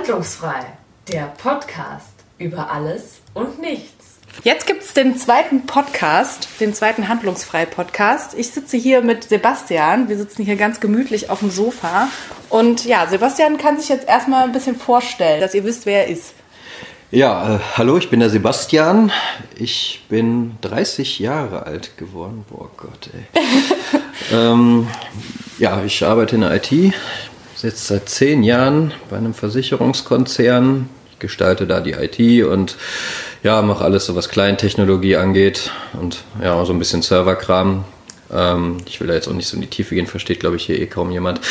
Handlungsfrei, der Podcast über alles und nichts. Jetzt gibt es den zweiten Podcast, den zweiten Handlungsfrei-Podcast. Ich sitze hier mit Sebastian. Wir sitzen hier ganz gemütlich auf dem Sofa. Und ja, Sebastian kann sich jetzt erstmal ein bisschen vorstellen, dass ihr wisst, wer er ist. Ja, hallo, ich bin der Sebastian. Ich bin 30 Jahre alt geworden. Boah Gott, ey. Ja, ich arbeite in der IT. Jetzt seit 10 Jahren bei einem Versicherungskonzern. Ich gestalte da die IT und ja, mache alles, so was Kleintechnologie angeht und ja, so ein bisschen Serverkram. Ich will da jetzt auch nicht so in die Tiefe gehen, versteht, glaube ich, hier kaum jemand.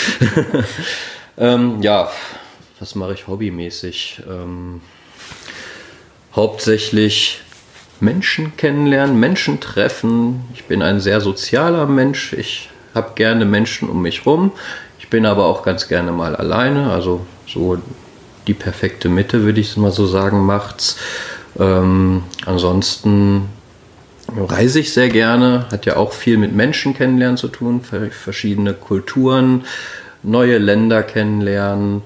Ja, was mache ich hobbymäßig? Hauptsächlich Menschen kennenlernen, Menschen treffen. Ich bin ein sehr sozialer Mensch. Ich habe gerne Menschen um mich rum. Ich bin aber auch ganz gerne mal alleine. Also so die perfekte Mitte, würde ich mal so sagen, macht's. Ansonsten reise ich sehr gerne. Hat ja auch viel mit Menschen kennenlernen zu tun. Verschiedene Kulturen, neue Länder kennenlernen.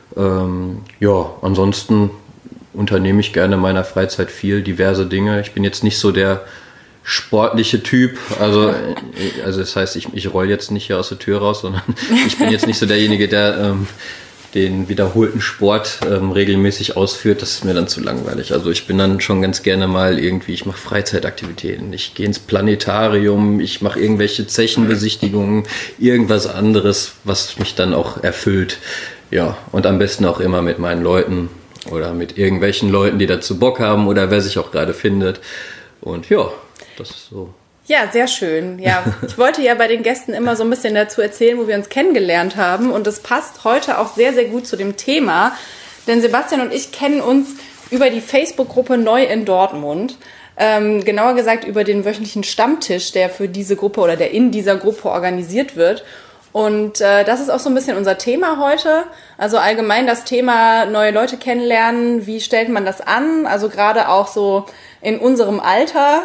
Ja, ansonsten unternehme ich gerne in meiner Freizeit viel, diverse Dinge. Ich bin jetzt nicht so der sportliche Typ, also das heißt, ich roll jetzt nicht hier aus der Tür raus, sondern ich bin jetzt nicht so derjenige, der den wiederholten Sport regelmäßig ausführt. Das ist mir dann zu langweilig. Also ich bin dann schon ganz gerne mal irgendwie, ich mache Freizeitaktivitäten, ich gehe ins Planetarium, ich mache irgendwelche Zechenbesichtigungen, irgendwas anderes, was mich dann auch erfüllt. Ja, und am besten auch immer mit meinen Leuten oder mit irgendwelchen Leuten, die dazu Bock haben oder wer sich auch gerade findet. Und ja, das ist so. Ja, sehr schön. Ja, ich wollte ja bei den Gästen immer so ein bisschen dazu erzählen, wo wir uns kennengelernt haben. Und das passt heute auch sehr, sehr gut zu dem Thema. Denn Sebastian und ich kennen uns über die Facebook-Gruppe Neu in Dortmund. Genauer gesagt über den wöchentlichen Stammtisch, der für diese Gruppe oder der in dieser Gruppe organisiert wird. Und das ist auch so ein bisschen unser Thema heute. Also allgemein das Thema neue Leute kennenlernen. Wie stellt man das an? Also gerade auch so in unserem Alter.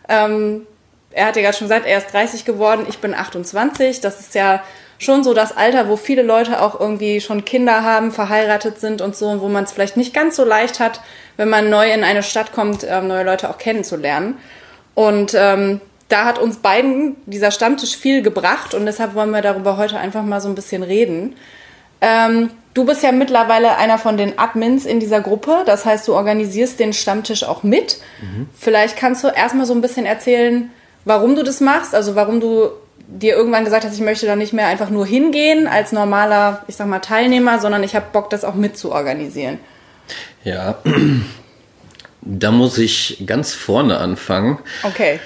Er hat ja gerade schon gesagt, er ist 30 geworden, ich bin 28. Das ist ja schon so das Alter, wo viele Leute auch irgendwie schon Kinder haben, verheiratet sind und so, wo man es vielleicht nicht ganz so leicht hat, wenn man neu in eine Stadt kommt, neue Leute auch kennenzulernen. Und da hat uns beiden dieser Stammtisch viel gebracht und deshalb wollen wir darüber heute einfach mal so ein bisschen reden. Du bist ja mittlerweile einer von den Admins in dieser Gruppe, das heißt, du organisierst den Stammtisch auch mit. Vielleicht kannst du erstmal so ein bisschen erzählen, warum du das machst, also warum du dir irgendwann gesagt hast, ich möchte da nicht mehr einfach nur hingehen als normaler, ich sag mal, Teilnehmer, sondern ich habe Bock, das auch mit zu organisieren. Ja, da muss ich ganz vorne anfangen. Okay.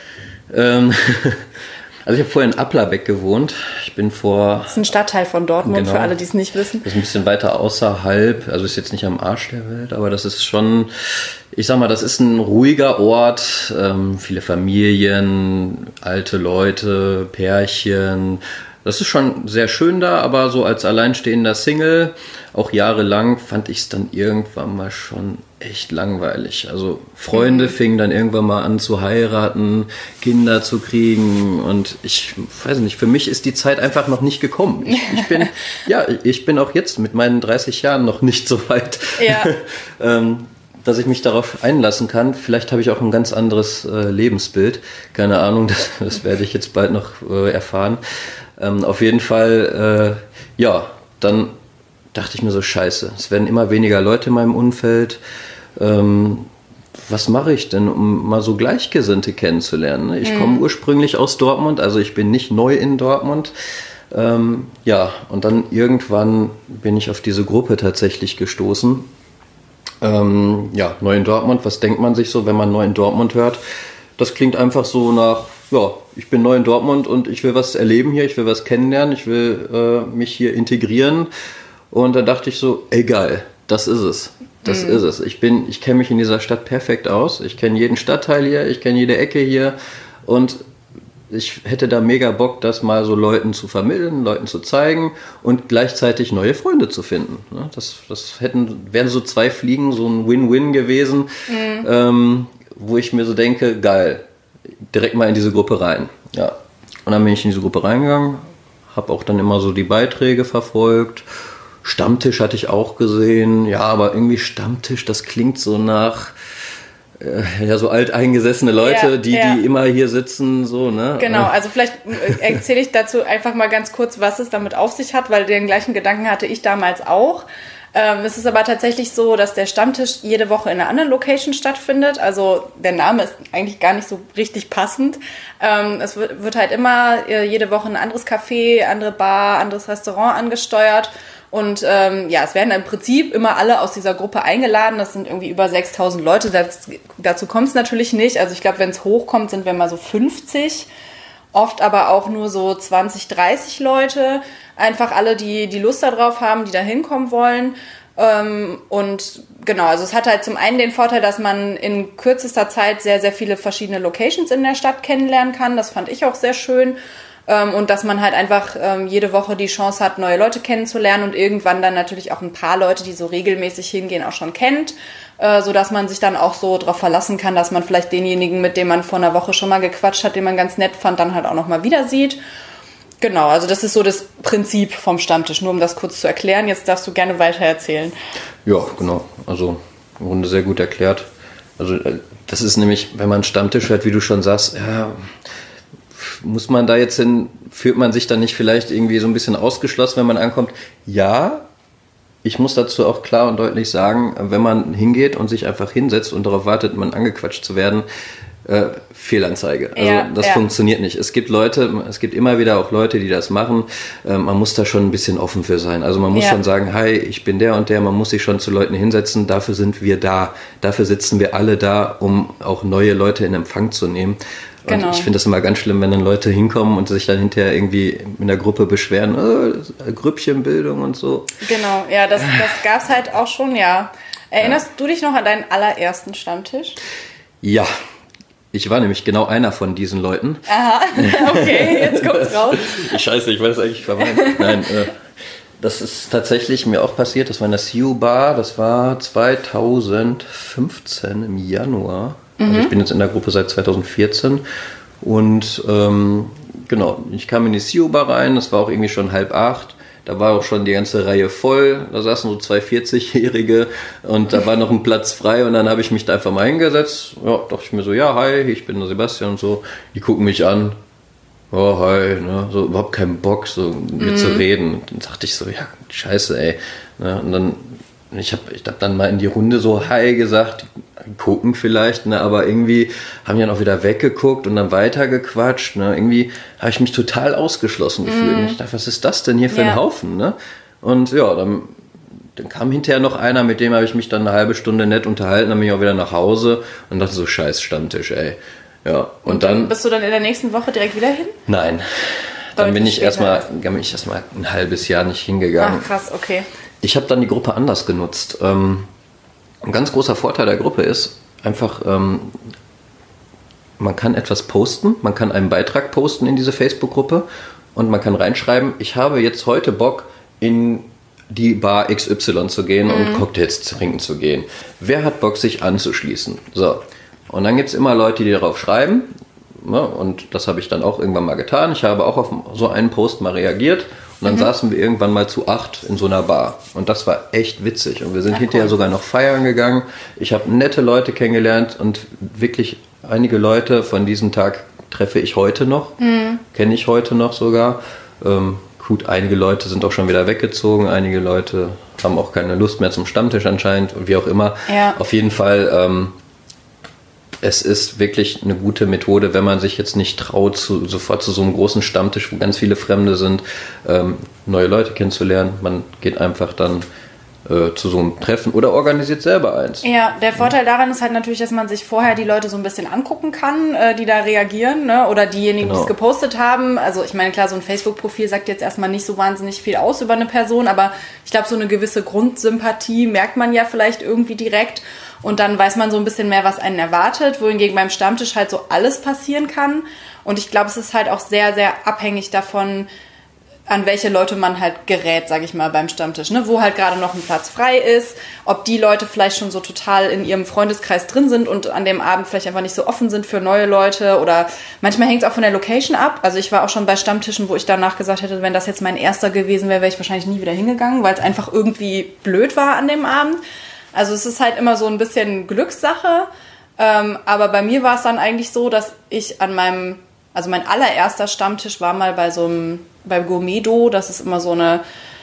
Also ich habe vorher in Applerbeck gewohnt. Das ist ein Stadtteil von Dortmund, genau. Für alle, die es nicht wissen. Das ist ein bisschen weiter außerhalb, also ist jetzt nicht am Arsch der Welt, aber das ist schon, ich sag mal, das ist ein ruhiger Ort, viele Familien, alte Leute, Pärchen. Das ist schon sehr schön da, aber so als alleinstehender Single, auch jahrelang, fand ich es dann irgendwann mal schon echt langweilig. Also Freunde fingen dann irgendwann mal an zu heiraten, Kinder zu kriegen und ich weiß nicht, für mich ist die Zeit einfach noch nicht gekommen. Ich bin auch jetzt mit meinen 30 Jahren noch nicht so weit, dass ich mich darauf einlassen kann. Vielleicht habe ich auch ein ganz anderes Lebensbild. Keine Ahnung, das werde ich jetzt bald noch erfahren. Auf jeden Fall, dann dachte ich mir so, scheiße, es werden immer weniger Leute in meinem Umfeld. Was mache ich denn, um mal so Gleichgesinnte kennenzulernen? Ich komme ursprünglich aus Dortmund, also ich bin nicht neu in Dortmund. Und dann irgendwann bin ich auf diese Gruppe tatsächlich gestoßen. Neu in Dortmund, was denkt man sich so, wenn man neu in Dortmund hört? Das klingt einfach so nach, ich bin neu in Dortmund und ich will was erleben hier, ich will was kennenlernen, ich will mich hier integrieren. Und da dachte ich so, egal, das ist es. Das ist es. Ich kenne mich in dieser Stadt perfekt aus. Ich kenne jeden Stadtteil hier, ich kenne jede Ecke hier. Und ich hätte da mega Bock, das mal so Leuten zu vermitteln, Leuten zu zeigen und gleichzeitig neue Freunde zu finden. Das wären so 2 Fliegen, so ein Win-Win gewesen, wo ich mir so denke, geil, direkt mal in diese Gruppe rein. Ja. Und dann bin ich in diese Gruppe reingegangen, habe auch dann immer so die Beiträge verfolgt, Stammtisch hatte ich auch gesehen. Ja, aber irgendwie Stammtisch, das klingt so nach so alteingesessene Leute, die immer hier sitzen, so, ne? Genau, also vielleicht erzähle ich dazu einfach mal ganz kurz, was es damit auf sich hat, weil den gleichen Gedanken hatte ich damals auch. Es ist aber tatsächlich so, dass der Stammtisch jede Woche in einer anderen Location stattfindet. Also der Name ist eigentlich gar nicht so richtig passend. Es wird halt immer jede Woche ein anderes Café, andere Bar, anderes Restaurant angesteuert. Und es werden im Prinzip immer alle aus dieser Gruppe eingeladen. Das sind irgendwie über 6.000 Leute. Dazu kommt es natürlich nicht. Also ich glaube, wenn es hochkommt, sind wir mal so 50. Oft aber auch nur so 20, 30 Leute. Einfach alle, die Lust darauf haben, die da hinkommen wollen. Und genau, also es hat halt zum einen den Vorteil, dass man in kürzester Zeit sehr, sehr viele verschiedene Locations in der Stadt kennenlernen kann. Das fand ich auch sehr schön. Und dass man halt einfach jede Woche die Chance hat, neue Leute kennenzulernen und irgendwann dann natürlich auch ein paar Leute, die so regelmäßig hingehen, auch schon kennt, sodass man sich dann auch so darauf verlassen kann, dass man vielleicht denjenigen, mit dem man vor einer Woche schon mal gequatscht hat, den man ganz nett fand, dann halt auch nochmal wieder sieht. Genau, also das ist so das Prinzip vom Stammtisch, nur um das kurz zu erklären. Jetzt darfst du gerne weiter erzählen. Ja, genau, also im Grunde sehr gut erklärt. Also das ist nämlich, wenn man einen Stammtisch hört, wie du schon sagst, ja, muss man da jetzt hin, fühlt man sich dann nicht vielleicht irgendwie so ein bisschen ausgeschlossen, wenn man ankommt? Ja, ich muss dazu auch klar und deutlich sagen, wenn man hingeht und sich einfach hinsetzt und darauf wartet, man angequatscht zu werden, Fehlanzeige. Also das funktioniert nicht. Es gibt immer wieder auch Leute, die das machen. Man muss da schon ein bisschen offen für sein. Also man muss schon sagen, hi, ich bin der und der. Man muss sich schon zu Leuten hinsetzen. Dafür sind wir da. Dafür sitzen wir alle da, um auch neue Leute in Empfang zu nehmen. Und ich finde das immer ganz schlimm, wenn dann Leute hinkommen und sich dann hinterher irgendwie in der Gruppe beschweren, Grüppchenbildung und so. Genau, ja, das gab es halt auch schon, ja. Erinnerst du dich noch an deinen allerersten Stammtisch? Ja, ich war nämlich genau einer von diesen Leuten. Aha, okay, jetzt kommt's raus. Scheiße, ich weiß eigentlich vermeiden. Nein, das ist tatsächlich mir auch passiert. Das war in der CU Bar, das war 2015 im Januar. Also ich bin jetzt in der Gruppe seit 2014 und genau, ich kam in die CU Bar rein, das war auch irgendwie schon 7:30. Da war auch schon die ganze Reihe voll, da saßen so 2 40-Jährige und da war noch ein Platz frei und dann habe ich mich da einfach mal hingesetzt. Ja, dachte ich mir so, ja, hi, ich bin der Sebastian und so. Die gucken mich an, oh, hi, ne, so überhaupt keinen Bock, so mit zu reden. Und dann dachte ich so, ja, scheiße, ey. Ne, und dann, ich hab dann mal in die Runde so hi gesagt, gucken vielleicht, ne, aber irgendwie haben die dann auch wieder weggeguckt und dann weitergequatscht, ne, irgendwie habe ich mich total ausgeschlossen gefühlt. Und ich dachte, was ist das denn hier für ein Haufen, ne? Und ja, dann kam hinterher noch einer, mit dem habe ich mich dann eine halbe Stunde nett unterhalten, dann bin ich auch wieder nach Hause und dachte so, scheiß Stammtisch, ey. Ja, und dann... Bist du dann in der nächsten Woche direkt wieder hin? Nein. Dann bin ich erstmal ein halbes Jahr nicht hingegangen. Ach, krass, okay. Ich habe dann die Gruppe anders genutzt. Ein ganz großer Vorteil der Gruppe ist einfach, man kann etwas posten, man kann einen Beitrag posten in diese Facebook-Gruppe und man kann reinschreiben, ich habe jetzt heute Bock, in die Bar XY zu gehen und Cocktails trinken zu gehen. Wer hat Bock, sich anzuschließen? So. Und dann gibt es immer Leute, die darauf schreiben. Ne? Und das habe ich dann auch irgendwann mal getan. Ich habe auch auf so einen Post mal reagiert. Und dann saßen wir irgendwann mal zu 8 in so einer Bar. Und das war echt witzig. Und wir sind hinterher sogar noch feiern gegangen. Ich habe nette Leute kennengelernt und wirklich einige Leute von diesem Tag treffe ich heute noch. Kenne ich heute noch sogar. Gut, einige Leute sind auch schon wieder weggezogen. Einige Leute haben auch keine Lust mehr zum Stammtisch anscheinend. Und wie auch immer. Ja. Auf jeden Fall... es ist wirklich eine gute Methode, wenn man sich jetzt nicht traut, sofort zu so einem großen Stammtisch, wo ganz viele Fremde sind, neue Leute kennenzulernen. Man geht einfach dann zu so einem Treffen oder organisiert selber eins. Ja, der Vorteil daran ist halt natürlich, dass man sich vorher die Leute so ein bisschen angucken kann, die da reagieren, ne? Oder diejenigen, die es gepostet haben. Also ich meine, klar, so ein Facebook-Profil sagt jetzt erstmal nicht so wahnsinnig viel aus über eine Person, aber ich glaube, so eine gewisse Grundsympathie merkt man ja vielleicht irgendwie direkt. Und dann weiß man so ein bisschen mehr, was einen erwartet, wohingegen beim Stammtisch halt so alles passieren kann. Und ich glaube, es ist halt auch sehr, sehr abhängig davon, an welche Leute man halt gerät, sage ich mal, beim Stammtisch, ne? Wo halt gerade noch ein Platz frei ist, ob die Leute vielleicht schon so total in ihrem Freundeskreis drin sind und an dem Abend vielleicht einfach nicht so offen sind für neue Leute, oder manchmal hängt es auch von der Location ab. Also ich war auch schon bei Stammtischen, wo ich danach gesagt hätte, wenn das jetzt mein erster gewesen wäre, wäre ich wahrscheinlich nie wieder hingegangen, weil es einfach irgendwie blöd war an dem Abend. Also es ist halt immer so ein bisschen Glückssache, aber bei mir war es dann eigentlich so, dass ich mein allererster Stammtisch war mal bei Gourmedo. Das ist immer so ein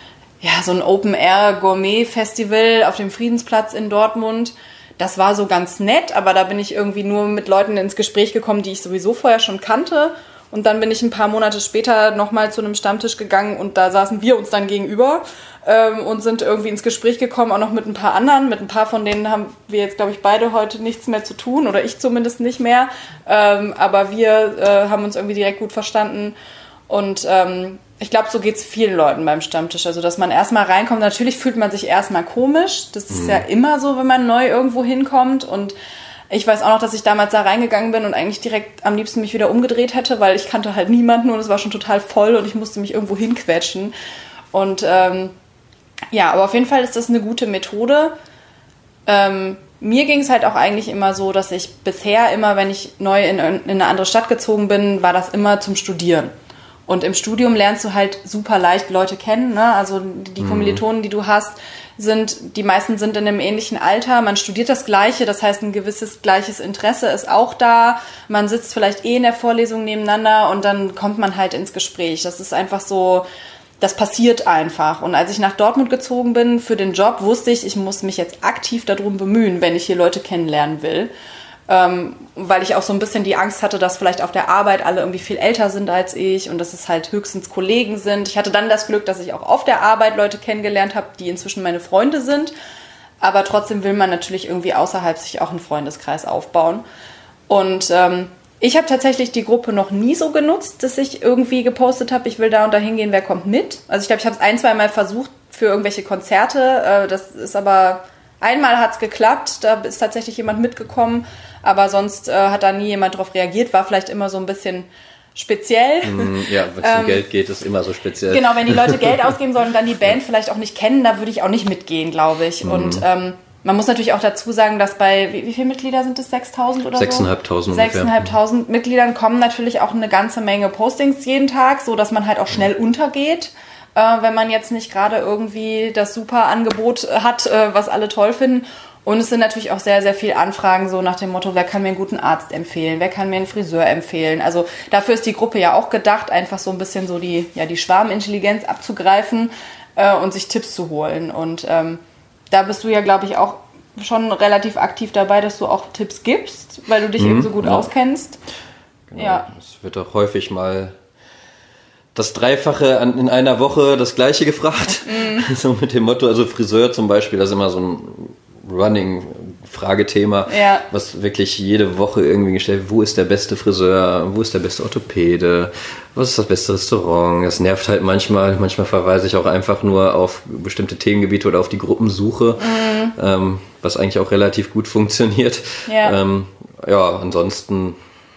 Open-Air-Gourmet-Festival auf dem Friedensplatz in Dortmund. Das war so ganz nett, aber da bin ich irgendwie nur mit Leuten ins Gespräch gekommen, die ich sowieso vorher schon kannte. Und dann bin ich ein paar Monate später nochmal zu einem Stammtisch gegangen und da saßen wir uns dann gegenüber und sind irgendwie ins Gespräch gekommen, auch noch mit ein paar anderen. Mit ein paar von denen haben wir jetzt, glaube ich, beide heute nichts mehr zu tun, oder ich zumindest nicht mehr. Aber wir haben uns irgendwie direkt gut verstanden. Und ich glaube, so geht's vielen Leuten beim Stammtisch. Also, dass man erstmal reinkommt, natürlich fühlt man sich erstmal komisch. Das ist ja immer so, wenn man neu irgendwo hinkommt. Und ich weiß auch noch, dass ich damals da reingegangen bin und eigentlich direkt am liebsten mich wieder umgedreht hätte, weil ich kannte halt niemanden und es war schon total voll und ich musste mich irgendwo hinquetschen. Und aber auf jeden Fall ist das eine gute Methode. Mir ging es halt auch eigentlich immer so, dass ich bisher immer, wenn ich neu in eine andere Stadt gezogen bin, war das immer zum Studieren. Und im Studium lernst du halt super leicht Leute kennen, ne? Also die Kommilitonen, die du hast, die meisten sind in einem ähnlichen Alter. Man studiert das Gleiche, das heißt, ein gewisses gleiches Interesse ist auch da. Man sitzt vielleicht in der Vorlesung nebeneinander und dann kommt man halt ins Gespräch. Das ist einfach so, das passiert einfach. Und als ich nach Dortmund gezogen bin für den Job, wusste ich muss mich jetzt aktiv darum bemühen, wenn ich hier Leute kennenlernen will. Weil ich auch so ein bisschen die Angst hatte, dass vielleicht auf der Arbeit alle irgendwie viel älter sind als ich und dass es halt höchstens Kollegen sind. Ich hatte dann das Glück, dass ich auch auf der Arbeit Leute kennengelernt habe, die inzwischen meine Freunde sind. Aber trotzdem will man natürlich irgendwie außerhalb sich auch einen Freundeskreis aufbauen. Und ich habe tatsächlich die Gruppe noch nie so genutzt, dass ich irgendwie gepostet habe, ich will da und da hingehen, wer kommt mit? Also ich glaube, ich habe es 1-2 Mal versucht für irgendwelche Konzerte. Das ist aber... Einmal hat es geklappt, da ist tatsächlich jemand mitgekommen, aber sonst hat da nie jemand drauf reagiert, war vielleicht immer so ein bisschen speziell. Ja, wenn es um Geld geht, ist immer so speziell. Genau, wenn die Leute Geld ausgeben sollen und dann die Band vielleicht auch nicht kennen, da würde ich auch nicht mitgehen, glaube ich. Und man muss natürlich auch dazu sagen, dass bei, wie viele Mitglieder sind es, 6.000 oder so? 6.500 ungefähr. 6.500 Mitgliedern kommen natürlich auch eine ganze Menge Postings jeden Tag, so dass man halt auch schnell untergeht. Wenn man jetzt nicht gerade irgendwie das super Angebot hat, was alle toll finden. Und es sind natürlich auch sehr, sehr viele Anfragen so nach dem Motto, wer kann mir einen guten Arzt empfehlen, wer kann mir einen Friseur empfehlen. Also dafür ist die Gruppe ja auch gedacht, einfach so ein bisschen so die Schwarmintelligenz abzugreifen und sich Tipps zu holen. Und da bist du ja, glaube ich, auch schon relativ aktiv dabei, dass du auch Tipps gibst, weil du dich eben so gut auskennst. Genau. Ja. Es wird auch häufig mal das Dreifache in einer Woche das Gleiche gefragt. So mit dem Motto, also Friseur zum Beispiel, das ist immer so ein Running-Fragethema, was wirklich jede Woche irgendwie gestellt wird. Wo ist der beste Friseur? Wo ist der beste Orthopäde? Was ist das beste Restaurant? Das nervt halt manchmal. Manchmal verweise ich auch einfach nur auf bestimmte Themengebiete oder auf die Gruppensuche, was eigentlich auch relativ gut funktioniert. Ansonsten,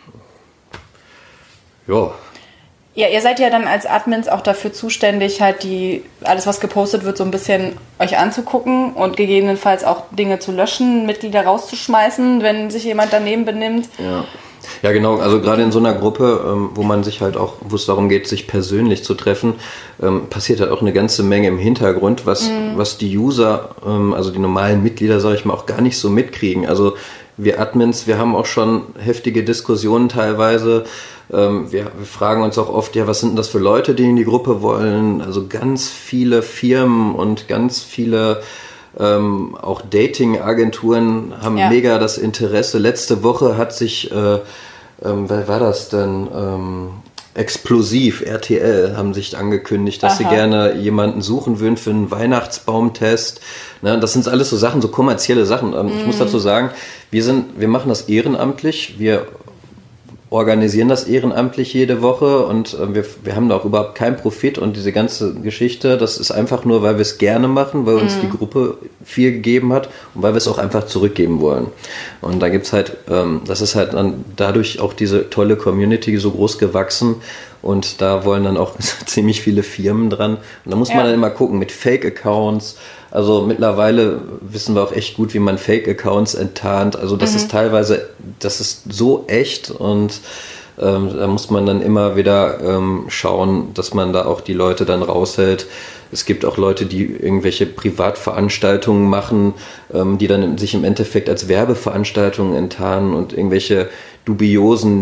Ja, ihr seid ja dann als Admins auch dafür zuständig, halt alles, was gepostet wird, so ein bisschen euch anzugucken und gegebenenfalls auch Dinge zu löschen, Mitglieder rauszuschmeißen, wenn sich jemand daneben benimmt. Ja, genau. Also gerade in so einer Gruppe, wo man sich halt auch, wo es darum geht, sich persönlich zu treffen, passiert halt auch eine ganze Menge im Hintergrund, was die User, also die normalen Mitglieder, sage ich mal, auch gar nicht so mitkriegen. Also wir Admins, wir haben auch schon heftige Diskussionen teilweise. Wir fragen uns auch oft, was sind denn das für Leute, die in die Gruppe wollen? Also ganz viele Firmen und ganz viele auch Dating-Agenturen haben mega das Interesse. Letzte Woche hat sich, wer war das denn? Explosiv, RTL, haben sich angekündigt, dass sie gerne jemanden suchen würden für einen Weihnachtsbaumtest. Ne, das sind alles so Sachen, so kommerzielle Sachen. Ich muss dazu sagen, wir machen das ehrenamtlich. Wir organisieren das ehrenamtlich jede Woche und wir haben da auch überhaupt keinen Profit und diese ganze Geschichte, das ist einfach nur, weil wir es gerne machen, weil uns die Gruppe viel gegeben hat und weil wir es auch einfach zurückgeben wollen. Und da gibt's halt, das ist halt dann dadurch auch diese tolle Community so groß gewachsen Und da wollen dann auch ziemlich viele Firmen dran. Und da muss man dann immer gucken mit Fake-Accounts. Also mittlerweile wissen wir auch echt gut, wie man Fake-Accounts enttarnt. Also das ist teilweise, das ist so echt und da muss man dann immer wieder schauen, dass man da auch die Leute dann raushält. Es gibt auch Leute, die irgendwelche Privatveranstaltungen machen, die dann sich im Endeffekt als Werbeveranstaltungen enttarnen und irgendwelche dubiosen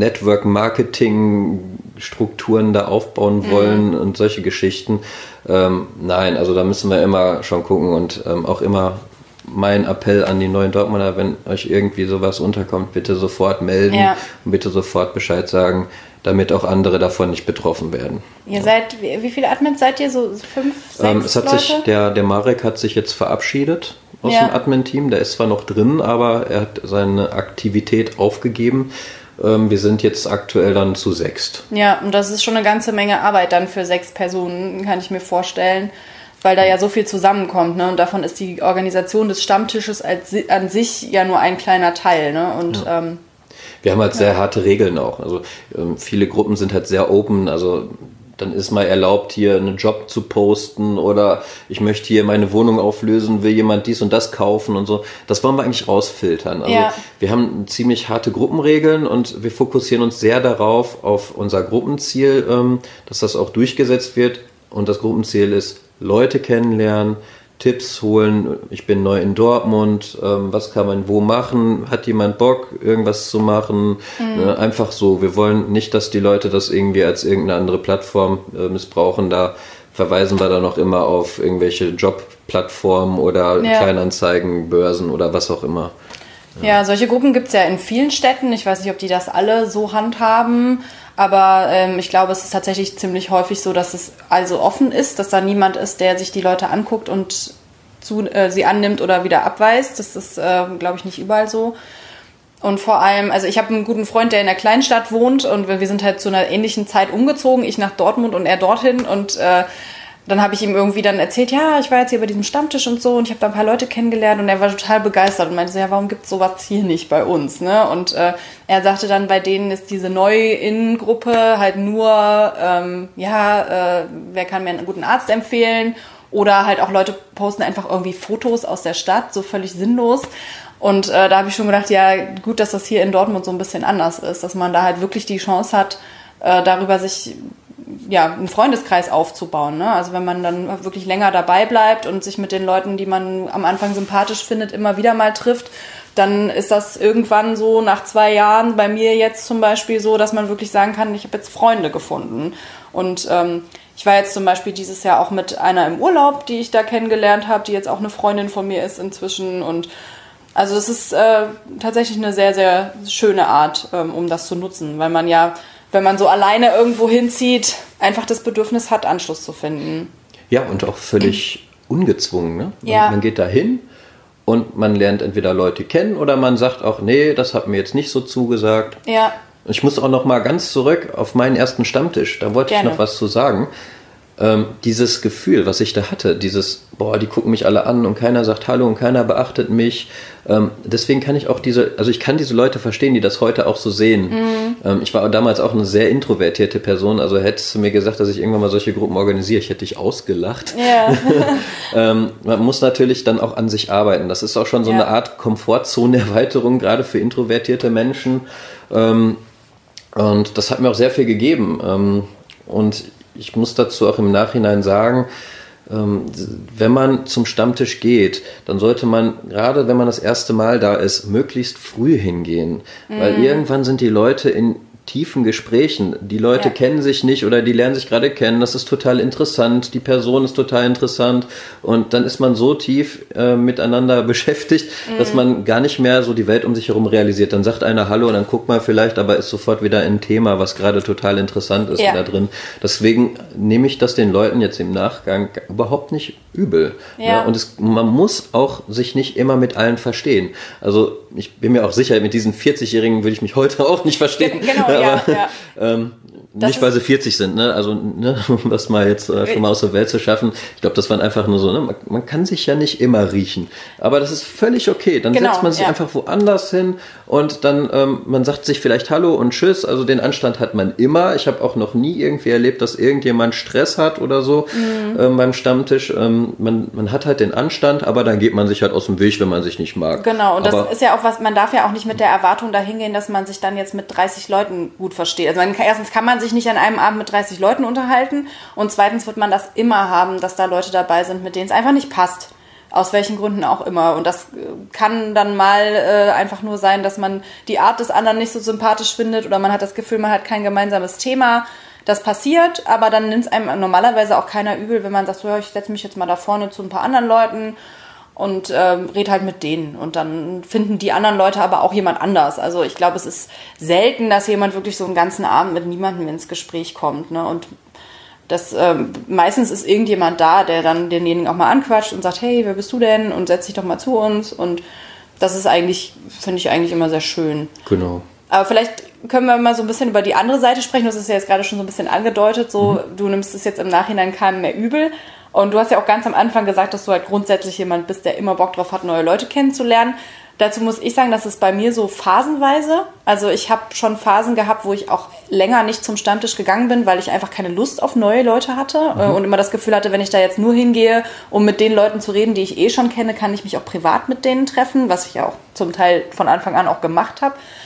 Network-Marketing-Strukturen da aufbauen wollen und solche Geschichten. Nein, also da müssen wir immer schon gucken und auch immer mein Appell an die neuen Dortmunder, wenn euch irgendwie sowas unterkommt, bitte sofort melden und bitte sofort Bescheid sagen, damit auch andere davon nicht betroffen werden. Ihr seid, wie viele Admins seid ihr? So 5, 6 es hat Leute? sich, der Marek hat sich jetzt verabschiedet aus dem Admin-Team. Der ist zwar noch drin, aber er hat seine Aktivität aufgegeben. Wir sind jetzt aktuell dann zu 6. Ja, und das ist schon eine ganze Menge Arbeit dann für 6 Personen, kann ich mir vorstellen, weil da ja so viel zusammenkommt, ne? Und davon ist die Organisation des Stammtisches an sich ja nur ein kleiner Teil, ne? Und wir haben halt sehr harte Regeln auch. Also viele Gruppen sind halt sehr open, also dann ist mal erlaubt, hier einen Job zu posten oder ich möchte hier meine Wohnung auflösen, will jemand dies und das kaufen und so. Das wollen wir eigentlich rausfiltern. Also wir haben ziemlich harte Gruppenregeln und wir fokussieren uns sehr darauf, auf unser Gruppenziel, dass das auch durchgesetzt wird. Und das Gruppenziel ist, Leute kennenlernen, Tipps holen, ich bin neu in Dortmund, was kann man wo machen, hat jemand Bock, irgendwas zu machen, einfach so. Wir wollen nicht, dass die Leute das irgendwie als irgendeine andere Plattform missbrauchen, da verweisen wir dann auch immer auf irgendwelche Jobplattformen oder Kleinanzeigen, Börsen oder was auch immer. Ja, solche Gruppen gibt es ja in vielen Städten, ich weiß nicht, ob die das alle so handhaben, aber ich glaube, es ist tatsächlich ziemlich häufig so, dass es also offen ist, dass da niemand ist, der sich die Leute anguckt und sie annimmt oder wieder abweist. Das ist, glaube ich, nicht überall so. Und vor allem, also ich habe einen guten Freund, der in einer Kleinstadt wohnt und wir sind halt zu einer ähnlichen Zeit umgezogen, ich nach Dortmund und er dorthin und dann habe ich ihm irgendwie dann erzählt, ja, ich war jetzt hier bei diesem Stammtisch und so und ich habe da ein paar Leute kennengelernt und er war total begeistert und meinte so, ja, warum gibt's sowas hier nicht bei uns, ne? Und er sagte dann, bei denen ist diese Neu-In-Gruppe halt nur, wer kann mir einen guten Arzt empfehlen oder halt auch Leute posten einfach irgendwie Fotos aus der Stadt, so völlig sinnlos. Und da habe ich schon gedacht, ja, gut, dass das hier in Dortmund so ein bisschen anders ist, dass man da halt wirklich die Chance hat, darüber sich einen Freundeskreis aufzubauen. Ne? Also wenn man dann wirklich länger dabei bleibt und sich mit den Leuten, die man am Anfang sympathisch findet, immer wieder mal trifft, dann ist das irgendwann so nach 2 Jahren bei mir jetzt zum Beispiel so, dass man wirklich sagen kann, ich habe jetzt Freunde gefunden. Und ich war jetzt zum Beispiel dieses Jahr auch mit einer im Urlaub, die ich da kennengelernt habe, die jetzt auch eine Freundin von mir ist inzwischen. Und also das ist tatsächlich eine sehr, sehr schöne Art, um das zu nutzen, weil man ja, wenn man so alleine irgendwo hinzieht, einfach das Bedürfnis hat, Anschluss zu finden. Ja, und auch völlig ungezwungen. Ne? Man geht da hin und man lernt entweder Leute kennen oder man sagt auch, nee, das hat mir jetzt nicht so zugesagt. Ja. Ich muss auch noch mal ganz zurück auf meinen ersten Stammtisch. Da wollte ich noch was zu sagen. Dieses Gefühl, was ich da hatte, dieses, die gucken mich alle an und keiner sagt Hallo und keiner beachtet mich. Deswegen kann ich auch ich kann diese Leute verstehen, die das heute auch so sehen. Ich war damals auch eine sehr introvertierte Person, also hättest du mir gesagt, dass ich irgendwann mal solche Gruppen organisiere, ich hätte dich ausgelacht. Ja. Man muss natürlich dann auch an sich arbeiten. Das ist auch schon so eine Art Komfortzonenerweiterung, gerade für introvertierte Menschen. Und das hat mir auch sehr viel gegeben. Und ich muss dazu auch im Nachhinein sagen, wenn man zum Stammtisch geht, dann sollte man, gerade wenn man das erste Mal da ist, möglichst früh hingehen. Weil irgendwann sind die Leute in tiefen Gesprächen. Die Leute kennen sich nicht oder die lernen sich gerade kennen. Das ist total interessant. Die Person ist total interessant. Und dann ist man so tief miteinander beschäftigt, dass man gar nicht mehr so die Welt um sich herum realisiert. Dann sagt einer Hallo und dann guckt man vielleicht, aber ist sofort wieder ein Thema, was gerade total interessant ist da drin. Deswegen nehme ich das den Leuten jetzt im Nachgang überhaupt nicht übel. Ja. Und man muss auch sich nicht immer mit allen verstehen. Also ich bin mir auch sicher, mit diesen 40-Jährigen würde ich mich heute auch nicht verstehen. Genau, aber, Nicht, weil sie 40 sind, ne? Also, ne, um das mal jetzt schon mal aus der Welt zu schaffen. Ich glaube, das waren einfach nur so, ne? Man kann sich ja nicht immer riechen. Aber das ist völlig okay. Dann setzt man sich einfach woanders hin und dann, man sagt sich vielleicht Hallo und Tschüss. Also den Anstand hat man immer. Ich habe auch noch nie irgendwie erlebt, dass irgendjemand Stress hat oder so beim Stammtisch. Man hat halt den Anstand, aber dann geht man sich halt aus dem Weg, wenn man sich nicht mag. Genau, und das ist ja auch was, man darf ja auch nicht mit der Erwartung dahin gehen, dass man sich dann jetzt mit 30 Leuten gut versteht. Also erstens kann man sich nicht an einem Abend mit 30 Leuten unterhalten und zweitens wird man das immer haben, dass da Leute dabei sind, mit denen es einfach nicht passt. Aus welchen Gründen auch immer. Und das kann dann mal einfach nur sein, dass man die Art des anderen nicht so sympathisch findet oder man hat das Gefühl, man hat kein gemeinsames Thema. Das passiert, aber dann nimmt es einem normalerweise auch keiner übel, wenn man sagt, so, ja, ich setze mich jetzt mal da vorne zu ein paar anderen Leuten und red halt mit denen. Und dann finden die anderen Leute aber auch jemand anders. Also ich glaube, es ist selten, dass jemand wirklich so einen ganzen Abend mit niemandem ins Gespräch kommt. Ne? Und das meistens ist irgendjemand da, der dann denjenigen auch mal anquatscht und sagt, hey, wer bist du denn? Und setz dich doch mal zu uns. Und das ist eigentlich, finde ich eigentlich immer sehr schön. Genau. Aber vielleicht können wir mal so ein bisschen über die andere Seite sprechen. Das ist ja jetzt gerade schon so ein bisschen angedeutet. So, du nimmst es jetzt im Nachhinein keinem mehr übel. Und du hast ja auch ganz am Anfang gesagt, dass du halt grundsätzlich jemand bist, der immer Bock drauf hat, neue Leute kennenzulernen. Dazu muss ich sagen, das ist bei mir so phasenweise. Also ich habe schon Phasen gehabt, wo ich auch länger nicht zum Stammtisch gegangen bin, weil ich einfach keine Lust auf neue Leute hatte und immer das Gefühl hatte, wenn ich da jetzt nur hingehe, um mit den Leuten zu reden, die ich eh schon kenne, kann ich mich auch privat mit denen treffen, was ich ja auch zum Teil von Anfang an auch gemacht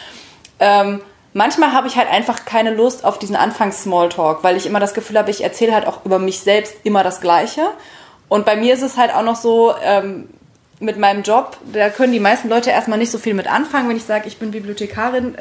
habe. Manchmal habe ich halt einfach keine Lust auf diesen Anfangs-Smalltalk, weil ich immer das Gefühl habe, ich erzähle halt auch über mich selbst immer das Gleiche. Und bei mir ist es halt auch noch so, mit meinem Job, da können die meisten Leute erstmal nicht so viel mit anfangen, wenn ich sage, ich bin Bibliothekarin.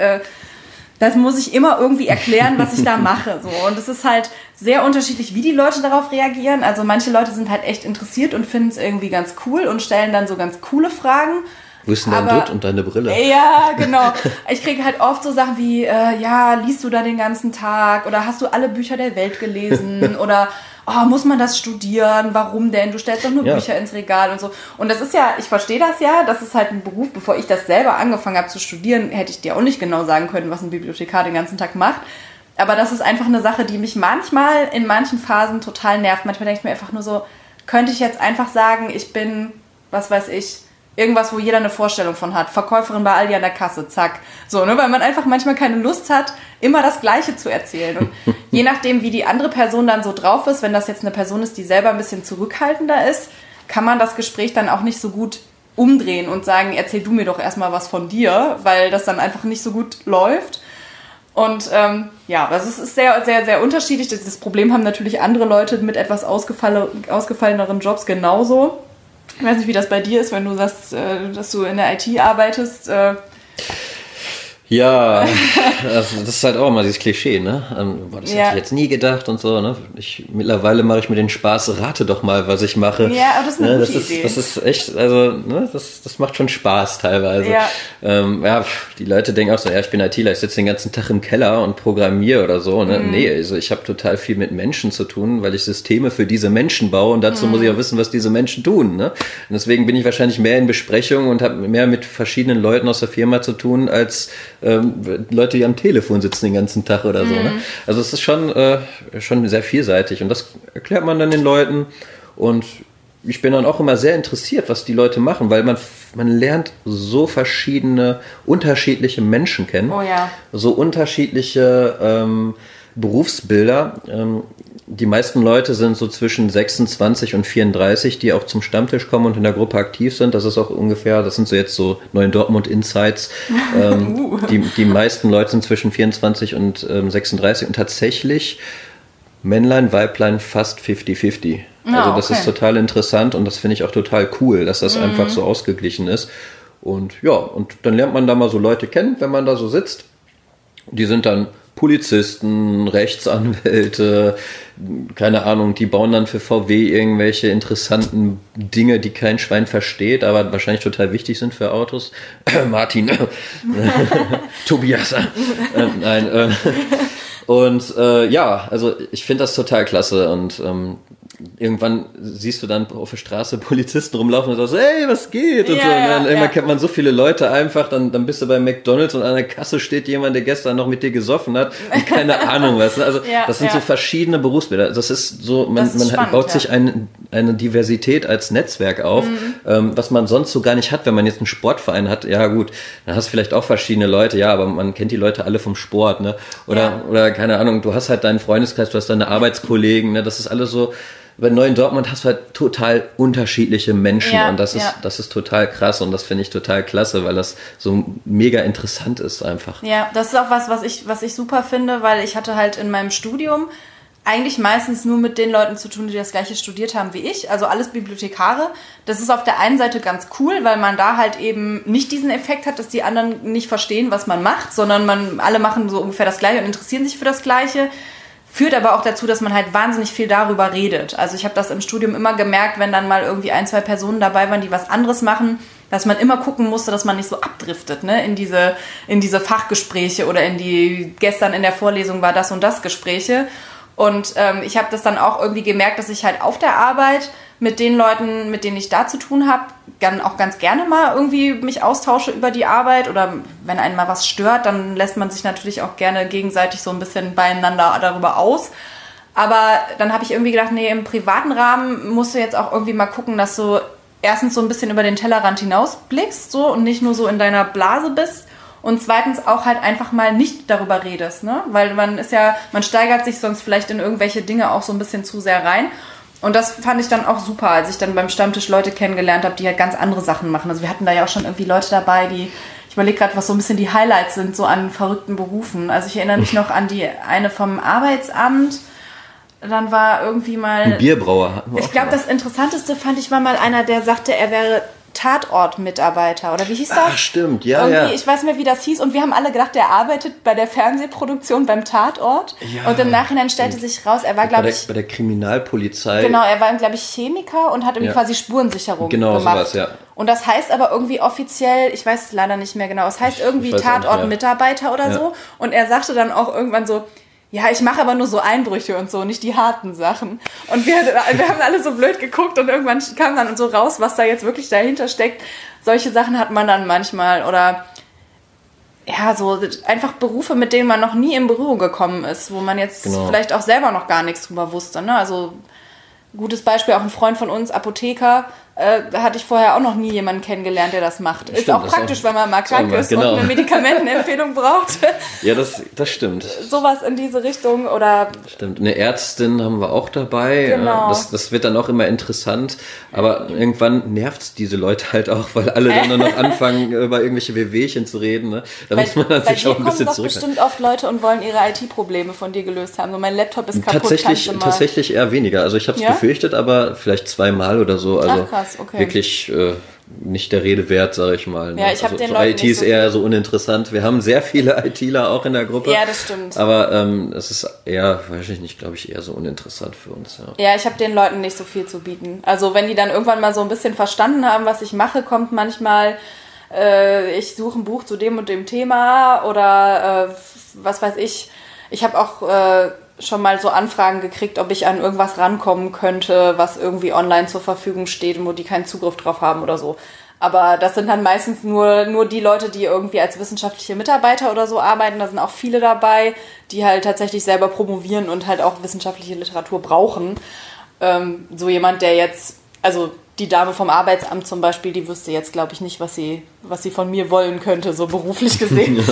Das muss ich immer irgendwie erklären, was ich da mache. So. Und es ist halt sehr unterschiedlich, wie die Leute darauf reagieren. Also manche Leute sind halt echt interessiert und finden es irgendwie ganz cool und stellen dann so ganz coole Fragen. Wo ist denn dein Dutt und deine Brille? Ja, genau. Ich kriege halt oft so Sachen wie, liest du da den ganzen Tag? Oder hast du alle Bücher der Welt gelesen? Oder muss man das studieren? Warum denn? Du stellst doch nur Bücher ins Regal und so. Und das ist ja, ich verstehe das ja, das ist halt ein Beruf, bevor ich das selber angefangen habe zu studieren, hätte ich dir auch nicht genau sagen können, was ein Bibliothekar den ganzen Tag macht. Aber das ist einfach eine Sache, die mich manchmal in manchen Phasen total nervt. Manchmal denke ich mir einfach nur so, könnte ich jetzt einfach sagen, ich bin, was weiß ich, irgendwas, wo jeder eine Vorstellung von hat. Verkäuferin bei Aldi an der Kasse, zack. So, ne, weil man einfach manchmal keine Lust hat, immer das Gleiche zu erzählen. Und je nachdem, wie die andere Person dann so drauf ist, wenn das jetzt eine Person ist, die selber ein bisschen zurückhaltender ist, kann man das Gespräch dann auch nicht so gut umdrehen und sagen, erzähl du mir doch erstmal was von dir, weil das dann einfach nicht so gut läuft. Und also es ist sehr, sehr, sehr unterschiedlich. Das Problem haben natürlich andere Leute mit etwas ausgefalleneren Jobs genauso. Ich weiß nicht, wie das bei dir ist, wenn du sagst, dass du in der IT arbeitest. Ja, das ist halt auch immer dieses Klischee, ne? Das hätte ich jetzt nie gedacht und so, ne? Mittlerweile mache ich mir den Spaß, rate doch mal, was ich mache. Ja, aber das ist eine gute Idee. Das ist echt, also, ne, das macht schon Spaß teilweise. Ja. Die Leute denken auch so, ja, ich bin ITler, ich sitze den ganzen Tag im Keller und programmiere oder so, ne? Nee, also ich habe total viel mit Menschen zu tun, weil ich Systeme für diese Menschen baue und dazu muss ich auch wissen, was diese Menschen tun, ne? Und deswegen bin ich wahrscheinlich mehr in Besprechungen und habe mehr mit verschiedenen Leuten aus der Firma zu tun, als Leute, die am Telefon sitzen den ganzen Tag oder so. Ne? Also es ist schon sehr vielseitig und das erklärt man dann den Leuten und ich bin dann auch immer sehr interessiert, was die Leute machen, weil man lernt so unterschiedliche Menschen kennen, so unterschiedliche Berufsbilder. Die meisten Leute sind so zwischen 26 und 34, die auch zum Stammtisch kommen und in der Gruppe aktiv sind. Das ist auch ungefähr, das sind so jetzt so neuen Dortmund Insights. Die meisten Leute sind zwischen 24 und 36 und tatsächlich Männlein, Weiblein fast 50-50. Also das ist total interessant und das finde ich auch total cool, dass das einfach so ausgeglichen ist. Und ja, und dann lernt man da mal so Leute kennen, wenn man da so sitzt. Die sind dann Polizisten, Rechtsanwälte, keine Ahnung, die bauen dann für VW irgendwelche interessanten Dinge, die kein Schwein versteht, aber wahrscheinlich total wichtig sind für Autos. Martin, Tobias, nein. Und also ich finde das total klasse und irgendwann siehst du dann auf der Straße Polizisten rumlaufen und sagst, hey, was geht? Und so. Und dann irgendwann kennt man so viele Leute einfach, dann bist du bei McDonald's und an der Kasse steht jemand, der gestern noch mit dir gesoffen hat und keine Ahnung was. Also das sind so verschiedene Berufsbilder. Das ist so, man spannend, baut sich eine Diversität als Netzwerk auf, was man sonst so gar nicht hat, wenn man jetzt einen Sportverein hat. Ja gut, dann hast du vielleicht auch verschiedene Leute, ja, aber man kennt die Leute alle vom Sport, ne? Oder keine Ahnung, du hast halt deinen Freundeskreis, du hast deine Arbeitskollegen, ne? Das ist alles so. Bei Neuen Dortmund hast du halt total unterschiedliche Menschen und das ist total krass und das finde ich total klasse, weil das so mega interessant ist einfach. Ja, das ist auch was ich super finde, weil ich hatte halt in meinem Studium eigentlich meistens nur mit den Leuten zu tun, die das Gleiche studiert haben wie ich, also alles Bibliothekare. Das ist auf der einen Seite ganz cool, weil man da halt eben nicht diesen Effekt hat, dass die anderen nicht verstehen, was man macht, sondern alle machen so ungefähr das Gleiche und interessieren sich für das Gleiche. Führt aber auch dazu, dass man halt wahnsinnig viel darüber redet. Also ich habe das im Studium immer gemerkt, wenn dann mal irgendwie 1, 2 Personen dabei waren, die was anderes machen, dass man immer gucken musste, dass man nicht so abdriftet, ne? In diese Fachgespräche oder gestern in der Vorlesung war das und das Gespräche. Und ich habe das dann auch irgendwie gemerkt, dass ich halt auf der Arbeit mit den Leuten, mit denen ich da zu tun habe, auch ganz gerne mal irgendwie mich austausche über die Arbeit oder wenn einen mal was stört, dann lässt man sich natürlich auch gerne gegenseitig so ein bisschen beieinander darüber aus. Aber dann habe ich irgendwie gedacht, nee, im privaten Rahmen musst du jetzt auch irgendwie mal gucken, dass du erstens so ein bisschen über den Tellerrand hinausblickst so und nicht nur so in deiner Blase bist. Und zweitens auch halt einfach mal nicht darüber redest, ne? Weil man steigert sich sonst vielleicht in irgendwelche Dinge auch so ein bisschen zu sehr rein. Und das fand ich dann auch super, als ich dann beim Stammtisch Leute kennengelernt habe, die halt ganz andere Sachen machen. Also wir hatten da ja auch schon irgendwie Leute dabei, ich überlege gerade, was so ein bisschen die Highlights sind, so an verrückten Berufen. Also ich erinnere mich noch an die eine vom Arbeitsamt. Dann war irgendwie mal... Ein Bierbrauer hatten wir auch. Ich glaube, das Interessanteste fand ich war mal einer, der sagte, er wäre Tatortmitarbeiter. Oder wie hieß das? Ach, stimmt, ja. Ich weiß nicht mehr, wie das hieß. Und wir haben alle gedacht, der arbeitet bei der Fernsehproduktion beim Tatort. Ja. Und im Nachhinein stellte sich raus, er war, glaube ich... Bei der Kriminalpolizei. Genau, er war, glaube ich, Chemiker und hat irgendwie quasi Spurensicherung gemacht. Sowas, ja. Und das heißt aber irgendwie offiziell, ich weiß es leider nicht mehr genau, es heißt irgendwie Tatortmitarbeiter oder so. Und er sagte dann auch irgendwann so, ja, ich mache aber nur so Einbrüche und so, nicht die harten Sachen. Und wir haben alle so blöd geguckt und irgendwann kam dann so raus, was da jetzt wirklich dahinter steckt. Solche Sachen hat man dann manchmal oder ja, so einfach Berufe, mit denen man noch nie in Berührung gekommen ist, wo man jetzt vielleicht auch selber noch gar nichts drüber wusste, ne? Also gutes Beispiel, auch ein Freund von uns, Apotheker, hatte ich vorher auch noch nie jemanden kennengelernt, der das macht. Ist auch praktisch, wenn man mal krank ist und eine Medikamentenempfehlung braucht. Ja, das stimmt. Sowas in diese Richtung oder... Stimmt, eine Ärztin haben wir auch dabei. Genau. Das wird dann auch immer interessant. Aber irgendwann nervt es diese Leute halt auch, weil alle dann nur noch anfangen, über irgendwelche Wehwehchen zu reden. Ne? Da muss man dann sich auch ein bisschen zurückhalten. Bei dir kommen doch bestimmt oft Leute und wollen ihre IT-Probleme von dir gelöst haben. So, mein Laptop ist kaputt. Tatsächlich eher weniger. Also ich habe es befürchtet, aber vielleicht 2-mal oder so. Also krass, okay. Wirklich nicht der Rede wert, sage ich mal. Ne? Ja, ich habe den Leuten IT ist eher so uninteressant. Wir haben sehr viele ITler auch in der Gruppe. Ja, das stimmt. Aber es ist eher, weiß ich nicht, glaube ich, eher so uninteressant für uns. Ja, ich habe den Leuten nicht so viel zu bieten. Also wenn die dann irgendwann mal so ein bisschen verstanden haben, was ich mache, kommt manchmal, ich suche ein Buch zu dem und dem Thema oder was weiß ich. Ich habe auch schon mal so Anfragen gekriegt, ob ich an irgendwas rankommen könnte, was irgendwie online zur Verfügung steht und wo die keinen Zugriff drauf haben oder so. Aber das sind dann meistens nur die Leute, die irgendwie als wissenschaftliche Mitarbeiter oder so arbeiten. Da sind auch viele dabei, die halt tatsächlich selber promovieren und halt auch wissenschaftliche Literatur brauchen. So jemand, der jetzt, also die Dame vom Arbeitsamt zum Beispiel, die wüsste jetzt, glaube ich, nicht, was sie von mir wollen könnte, so beruflich gesehen.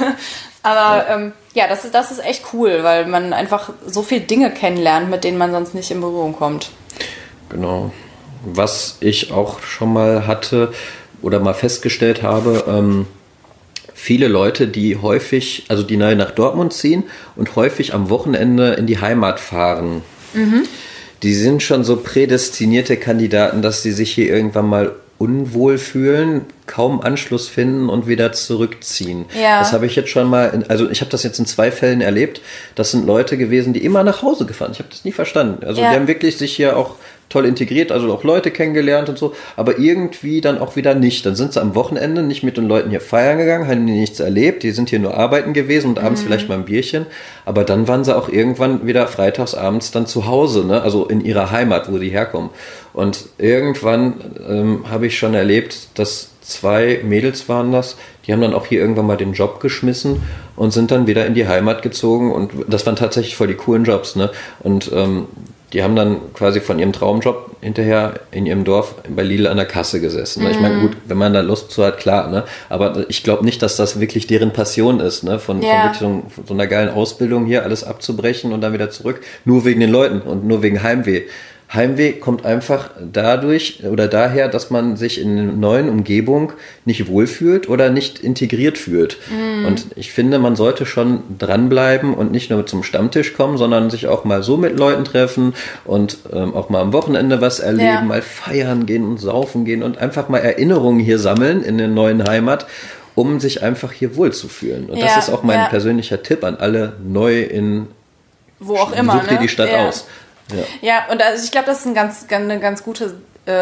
Aber das ist echt cool, weil man einfach so viele Dinge kennenlernt, mit denen man sonst nicht in Berührung kommt. Genau. Was ich auch schon mal hatte oder mal festgestellt habe, viele Leute, die häufig, also die neu nach Dortmund ziehen und häufig am Wochenende in die Heimat fahren, die sind schon so prädestinierte Kandidaten, dass sie sich hier irgendwann mal unwohl fühlen, kaum Anschluss finden und wieder zurückziehen. Ja. Das habe ich jetzt schon mal, ich habe das jetzt in 2 Fällen erlebt. Das sind Leute gewesen, die immer nach Hause gefahren. Ich habe das nie verstanden. Also die haben wirklich sich hier auch toll integriert, also auch Leute kennengelernt und so, aber irgendwie dann auch wieder nicht. Dann sind sie am Wochenende nicht mit den Leuten hier feiern gegangen, haben die nichts erlebt, die sind hier nur arbeiten gewesen und abends vielleicht mal ein Bierchen, aber dann waren sie auch irgendwann wieder freitags abends dann zu Hause, ne? Also in ihrer Heimat, wo sie herkommen. Und irgendwann habe ich schon erlebt, dass 2 Mädels waren das, die haben dann auch hier irgendwann mal den Job geschmissen und sind dann wieder in die Heimat gezogen und das waren tatsächlich voll die coolen Jobs, ne? Und die haben dann quasi von ihrem Traumjob hinterher in ihrem Dorf bei Lidl an der Kasse gesessen. Ne? Ich meine, gut, wenn man da Lust zu hat, klar, ne? Aber ich glaube nicht, dass das wirklich deren Passion ist, ne? Von wirklich so einer geilen Ausbildung hier alles abzubrechen und dann wieder zurück, nur wegen den Leuten und nur wegen Heimweh. Heimweh kommt einfach dadurch oder daher, dass man sich in einer neuen Umgebung nicht wohlfühlt oder nicht integriert fühlt. Und ich finde, man sollte schon dranbleiben und nicht nur zum Stammtisch kommen, sondern sich auch mal so mit Leuten treffen und auch mal am Wochenende was erleben, mal feiern gehen und saufen gehen und einfach mal Erinnerungen hier sammeln in der neuen Heimat, um sich einfach hier wohlzufühlen. Und das ist auch mein persönlicher Tipp an alle neu in wo auch immer. Such dir die Stadt aus. Ja, und also ich glaube, das ist ein ganz gutes,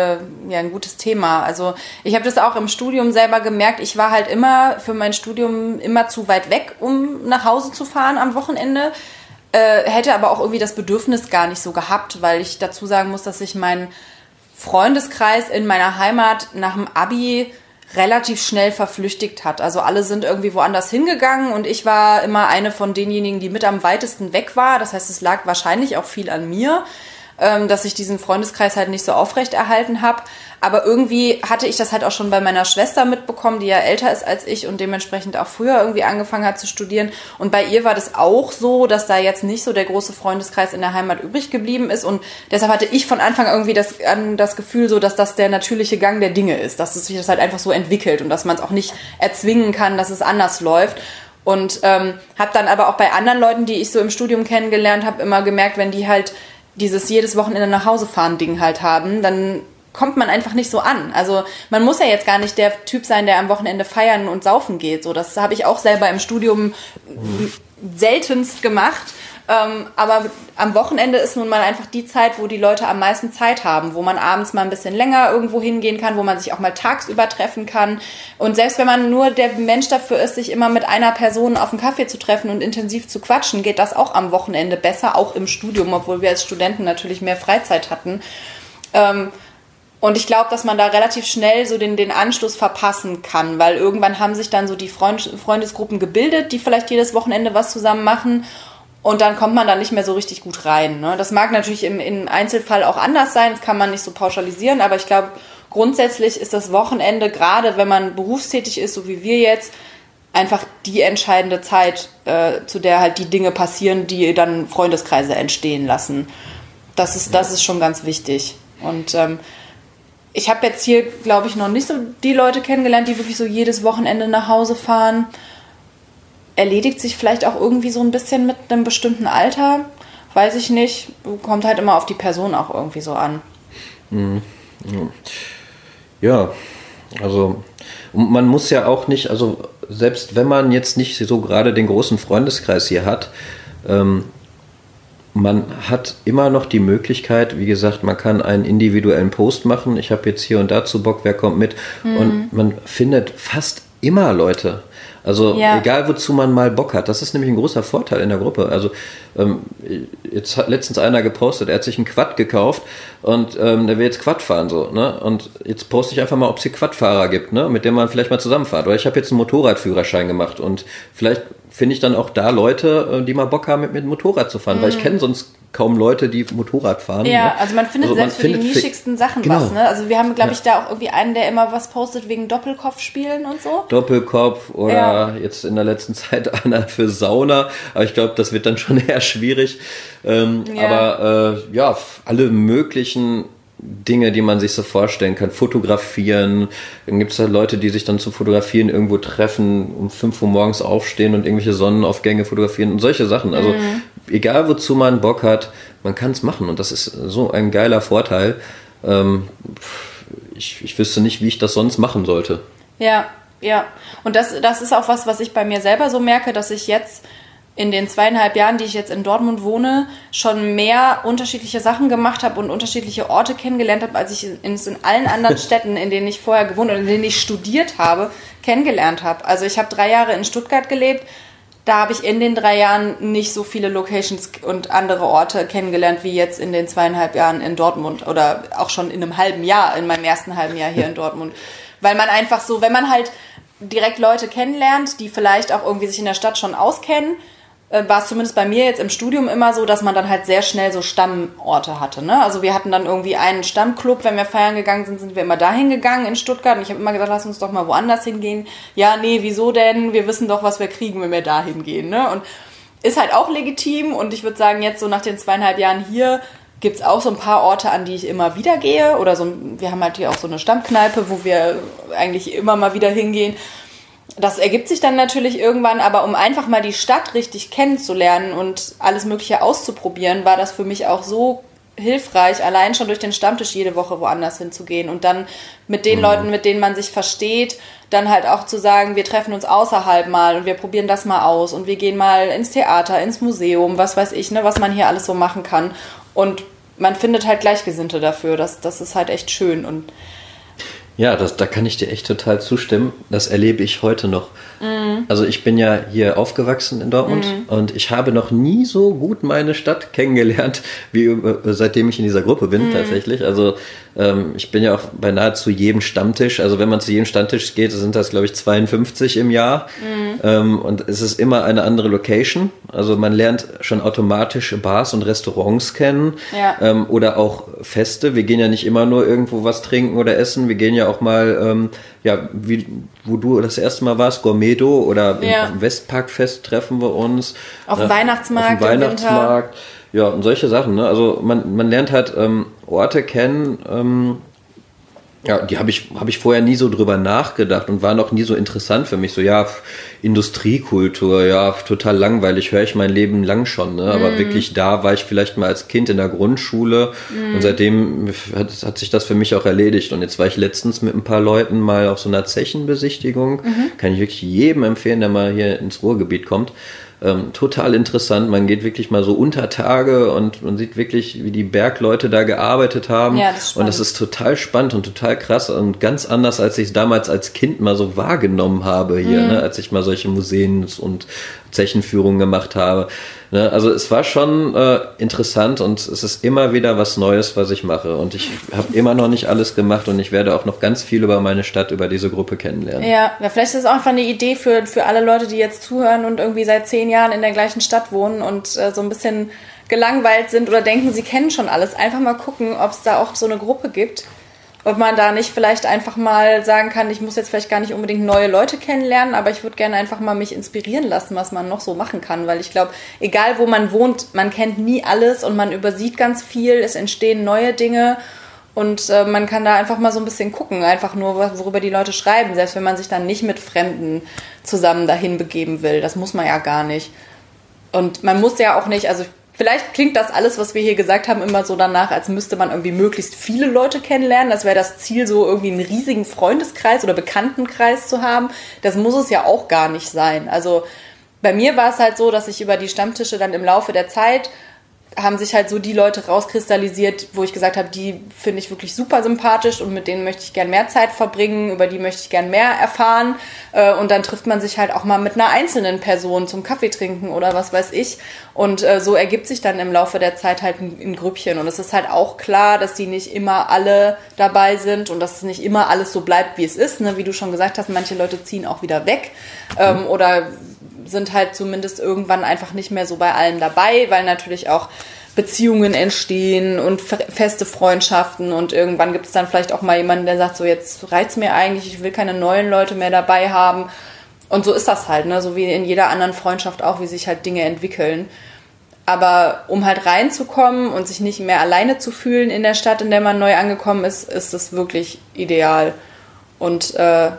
ein gutes Thema. Also ich habe das auch im Studium selber gemerkt. Ich war halt immer für mein Studium immer zu weit weg, um nach Hause zu fahren am Wochenende. Hätte aber auch irgendwie das Bedürfnis gar nicht so gehabt, weil ich dazu sagen muss, dass ich meinen Freundeskreis in meiner Heimat nach dem Abi relativ schnell verflüchtigt hat. Also alle sind irgendwie woanders hingegangen und ich war immer eine von denjenigen, die mit am weitesten weg war. Das heißt, es lag wahrscheinlich auch viel an mir, dass ich diesen Freundeskreis halt nicht so aufrechterhalten habe. Aber irgendwie hatte ich das halt auch schon bei meiner Schwester mitbekommen, die ja älter ist als ich und dementsprechend auch früher irgendwie angefangen hat zu studieren. Und bei ihr war das auch so, dass da jetzt nicht so der große Freundeskreis in der Heimat übrig geblieben ist. Und deshalb hatte ich von Anfang an irgendwie das Gefühl, so, dass das der natürliche Gang der Dinge ist, dass es sich das halt einfach so entwickelt und dass man es auch nicht erzwingen kann, dass es anders läuft. Und habe dann aber auch bei anderen Leuten, die ich so im Studium kennengelernt habe, immer gemerkt, wenn die halt dieses jedes Wochenende nach Hause fahren Ding halt haben, dann kommt man einfach nicht so an. Also man muss ja jetzt gar nicht der Typ sein, der am Wochenende feiern und saufen geht. So, das habe ich auch selber im Studium seltenst gemacht. Aber am Wochenende ist nun mal einfach die Zeit, wo die Leute am meisten Zeit haben, wo man abends mal ein bisschen länger irgendwo hingehen kann, wo man sich auch mal tagsüber treffen kann. Und selbst wenn man nur der Mensch dafür ist, sich immer mit einer Person auf einen Kaffee zu treffen und intensiv zu quatschen, geht das auch am Wochenende besser, auch im Studium, obwohl wir als Studenten natürlich mehr Freizeit hatten. Und ich glaube, dass man da relativ schnell so den Anschluss verpassen kann, weil irgendwann haben sich dann so die Freundesgruppen gebildet, die vielleicht jedes Wochenende was zusammen machen. Und dann kommt man da nicht mehr so richtig gut rein. Ne? Das mag natürlich im Einzelfall auch anders sein, das kann man nicht so pauschalisieren, aber ich glaube, grundsätzlich ist das Wochenende, gerade wenn man berufstätig ist, so wie wir jetzt, einfach die entscheidende Zeit, zu der halt die Dinge passieren, die dann Freundeskreise entstehen lassen. Das ist schon ganz wichtig. Und ich habe jetzt hier, glaube ich, noch nicht so die Leute kennengelernt, die wirklich so jedes Wochenende nach Hause fahren. Erledigt sich vielleicht auch irgendwie so ein bisschen mit einem bestimmten Alter. Weiß ich nicht. Kommt halt immer auf die Person auch irgendwie so an. Ja, also man muss ja auch nicht, also selbst wenn man jetzt nicht so gerade den großen Freundeskreis hier hat, man hat immer noch die Möglichkeit, wie gesagt, man kann einen individuellen Post machen. Ich habe jetzt hier und dazu Bock, wer kommt mit? Und man findet fast immer Leute. Also egal, wozu man mal Bock hat. Das ist nämlich ein großer Vorteil in der Gruppe. Also jetzt hat letztens einer gepostet, er hat sich einen Quad gekauft und der will jetzt Quad fahren. So, ne? Und jetzt poste ich einfach mal, ob es hier Quadfahrer gibt, ne? Mit denen man vielleicht mal zusammenfahrt. Oder ich habe jetzt einen Motorradführerschein gemacht und vielleicht finde ich dann auch da Leute, die mal Bock haben, mit dem Motorrad zu fahren. Weil ich kenne sonst kaum Leute, die Motorrad fahren. Ja, ne? also man findet selbst für die nischigsten Sachen was. Ne? Also wir haben, glaube ich, da auch irgendwie einen, der immer was postet wegen Doppelkopfspielen und so. Doppelkopf oder jetzt in der letzten Zeit einer für Sauna. Aber ich glaube, das wird dann schon eher schwierig. Aber alle möglichen Dinge, die man sich so vorstellen kann. Fotografieren. Dann gibt es halt Leute, die sich dann zum Fotografieren irgendwo treffen, um 5 Uhr morgens aufstehen und irgendwelche Sonnenaufgänge fotografieren und solche Sachen. Also egal, wozu man Bock hat, man kann es machen. Und das ist so ein geiler Vorteil. Ich wüsste nicht, wie ich das sonst machen sollte. Ja. Und das ist auch was ich bei mir selber so merke, dass ich jetzt in den 2,5 Jahren, die ich jetzt in Dortmund wohne, schon mehr unterschiedliche Sachen gemacht habe und unterschiedliche Orte kennengelernt habe, als ich in allen anderen Städten, in denen ich vorher gewohnt oder in denen ich studiert habe, kennengelernt habe. Also ich habe 3 Jahre in Stuttgart gelebt. Da habe ich in den 3 Jahren nicht so viele Locations und andere Orte kennengelernt, wie jetzt in den 2,5 Jahren in Dortmund oder auch schon in einem halben Jahr, in meinem ersten halben Jahr hier in Dortmund. Weil man einfach so, wenn man halt direkt Leute kennenlernt, die vielleicht auch irgendwie sich in der Stadt schon auskennen, war es zumindest bei mir jetzt im Studium immer so, dass man dann halt sehr schnell so Stammorte hatte. Ne? Also wir hatten dann irgendwie einen Stammclub, wenn wir feiern gegangen sind, sind wir immer dahin gegangen in Stuttgart. Und ich habe immer gesagt, lass uns doch mal woanders hingehen. Ja, nee, wieso denn? Wir wissen doch, was wir kriegen, wenn wir dahin gehen. Ne? Und ist halt auch legitim. Und ich würde sagen, jetzt so nach den 2,5 Jahren hier gibt's auch so ein paar Orte, an die ich immer wieder gehe. Oder so, wir haben halt hier auch so eine Stammkneipe, wo wir eigentlich immer mal wieder hingehen. Das ergibt sich dann natürlich irgendwann, aber um einfach mal die Stadt richtig kennenzulernen und alles Mögliche auszuprobieren, war das für mich auch so hilfreich, allein schon durch den Stammtisch jede Woche woanders hinzugehen und dann mit den Leuten, mit denen man sich versteht, dann halt auch zu sagen, wir treffen uns außerhalb mal und wir probieren das mal aus und wir gehen mal ins Theater, ins Museum, was weiß ich, ne, was man hier alles so machen kann. Und man findet halt Gleichgesinnte dafür. Das ist halt echt schön. Und ja, da kann ich dir echt total zustimmen. Das erlebe ich heute noch. Also ich bin ja hier aufgewachsen in Dortmund und ich habe noch nie so gut meine Stadt kennengelernt, wie seitdem ich in dieser Gruppe bin tatsächlich. Also ich bin ja auch bei nahezu jedem Stammtisch. Also wenn man zu jedem Stammtisch geht, sind das, glaube ich, 52 im Jahr. Und es ist immer eine andere Location. Also man lernt schon automatisch Bars und Restaurants kennen. Ja. Oder auch Feste. Wir gehen ja nicht immer nur irgendwo was trinken oder essen. Wir gehen ja auch mal, wo du das erste Mal warst, Gourmeto oder im Westparkfest treffen wir uns. Auf dem Weihnachtsmarkt. Auf dem Weihnachtsmarkt. Ja, und solche Sachen. Ne? Also man lernt halt Orte kennen, die habe ich vorher nie so drüber nachgedacht und war noch nie so interessant für mich. So, Industriekultur, total langweilig, höre ich mein Leben lang schon. Ne? Aber wirklich da war ich vielleicht mal als Kind in der Grundschule und seitdem hat sich das für mich auch erledigt. Und jetzt war ich letztens mit ein paar Leuten mal auf so einer Zechenbesichtigung. Kann ich wirklich jedem empfehlen, der mal hier ins Ruhrgebiet kommt. Total interessant. Man geht wirklich mal so unter Tage und man sieht wirklich, wie die Bergleute da gearbeitet haben. Ja, das ist spannend. Und das ist total spannend und total krass und ganz anders, als ich es damals als Kind mal so wahrgenommen habe hier, ne? Als ich mal solche Museen und Zechenführungen gemacht habe. Ne? Also es war schon interessant und es ist immer wieder was Neues, was ich mache. Und ich habe immer noch nicht alles gemacht und ich werde auch noch ganz viel über meine Stadt, über diese Gruppe kennenlernen. Ja, vielleicht ist es auch einfach eine Idee für alle Leute, die jetzt zuhören und irgendwie seit 10 Jahren in der gleichen Stadt wohnen und so ein bisschen gelangweilt sind oder denken, sie kennen schon alles. Einfach mal gucken, ob es da auch so eine Gruppe gibt. Ob man da nicht vielleicht einfach mal sagen kann, ich muss jetzt vielleicht gar nicht unbedingt neue Leute kennenlernen, aber ich würde gerne einfach mal mich inspirieren lassen, was man noch so machen kann. Weil ich glaube, egal wo man wohnt, man kennt nie alles und man übersieht ganz viel, es entstehen neue Dinge und man kann da einfach mal so ein bisschen gucken, einfach nur, worüber die Leute schreiben, selbst wenn man sich dann nicht mit Fremden zusammen dahin begeben will. Das muss man ja gar nicht. Und man muss ja auch nicht, also vielleicht klingt das alles, was wir hier gesagt haben, immer so danach, als müsste man irgendwie möglichst viele Leute kennenlernen. Das wäre das Ziel, so irgendwie einen riesigen Freundeskreis oder Bekanntenkreis zu haben. Das muss es ja auch gar nicht sein. Also bei mir war es halt so, dass ich über die Stammtische dann im Laufe der Zeit haben sich halt so die Leute rauskristallisiert, wo ich gesagt habe, die finde ich wirklich super sympathisch und mit denen möchte ich gern mehr Zeit verbringen, über die möchte ich gern mehr erfahren und dann trifft man sich halt auch mal mit einer einzelnen Person zum Kaffee trinken oder was weiß ich und so ergibt sich dann im Laufe der Zeit halt ein Grüppchen und es ist halt auch klar, dass die nicht immer alle dabei sind und dass es nicht immer alles so bleibt, wie es ist, ne? Wie du schon gesagt hast, manche Leute ziehen auch wieder weg oder sind halt zumindest irgendwann einfach nicht mehr so bei allen dabei, weil natürlich auch Beziehungen entstehen und feste Freundschaften und irgendwann gibt es dann vielleicht auch mal jemanden, der sagt, so jetzt reicht's mir eigentlich, ich will keine neuen Leute mehr dabei haben und so ist das halt, ne? So wie in jeder anderen Freundschaft auch, wie sich halt Dinge entwickeln. Aber um halt reinzukommen und sich nicht mehr alleine zu fühlen in der Stadt, in der man neu angekommen ist, ist das wirklich ideal und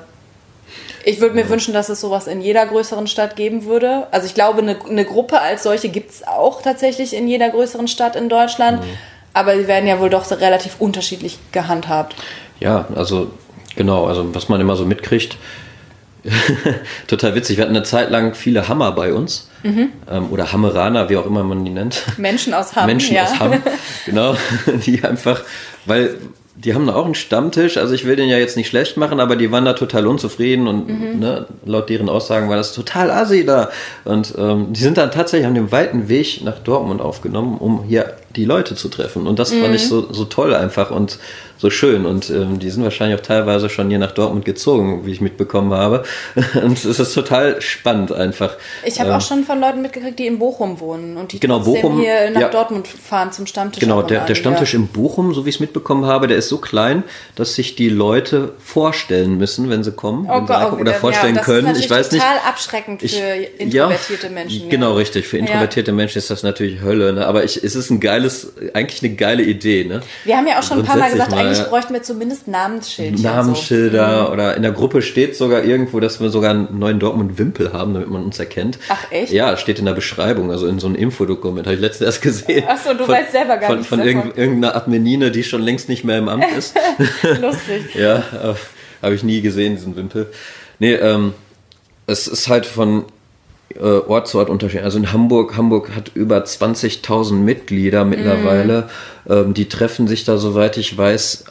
ich würde mir wünschen, dass es sowas in jeder größeren Stadt geben würde. Also ich glaube, eine Gruppe als solche gibt es auch tatsächlich in jeder größeren Stadt in Deutschland. Aber sie werden ja wohl doch relativ unterschiedlich gehandhabt. Ja, also genau, also was man immer so mitkriegt, Total witzig. Wir hatten eine Zeit lang viele Hammer bei uns. Oder Hammeraner, wie auch immer man die nennt. Menschen aus Hamm. Menschen aus Hamm, genau. Die einfach, weil die haben da auch einen Stammtisch. Also ich will den ja jetzt nicht schlecht machen, aber die waren da total unzufrieden und ne, laut deren Aussagen war das total assi da. Und die sind dann tatsächlich an dem weiten Weg nach Dortmund aufgenommen, um hier die Leute zu treffen. Und das fand ich so toll einfach und so schön. Und die sind wahrscheinlich auch teilweise schon hier nach Dortmund gezogen, wie ich mitbekommen habe. Und es ist total spannend einfach. Ich habe auch schon von Leuten mitgekriegt, die in Bochum wohnen und die genau, trotzdem Bochum, hier nach Dortmund fahren zum Stammtisch. Genau, der Stammtisch in Bochum, so wie ich es mitbekommen habe, der ist so klein, dass sich die Leute vorstellen müssen, wenn sie kommen. Oder vorstellen können. Ich weiß nicht. Das ist total abschreckend für introvertierte Menschen. Genau, richtig. Für introvertierte Menschen ist das natürlich Hölle. Ne? Aber es ist eigentlich eine geile Idee. Ne? Wir haben ja auch schon ein paar Mal gesagt, eigentlich bräuchten wir zumindest Namensschilder so. Oder in der Gruppe steht sogar irgendwo, dass wir sogar einen neuen Dortmund-Wimpel haben, damit man uns erkennt. Ach, echt? Ja, steht in der Beschreibung, also in so einem Infodokument. Habe ich letztens erst gesehen. Ach so, du weißt selber gar nichts von irgendeiner Adminine, die schon längst nicht mehr im Amt ist. Lustig. Ja, habe ich nie gesehen, diesen Wimpel. Nee, es ist halt von Ort zu Ort unterschiedlich. Also in Hamburg hat über 20.000 Mitglieder mittlerweile. Die treffen sich da, soweit ich weiß,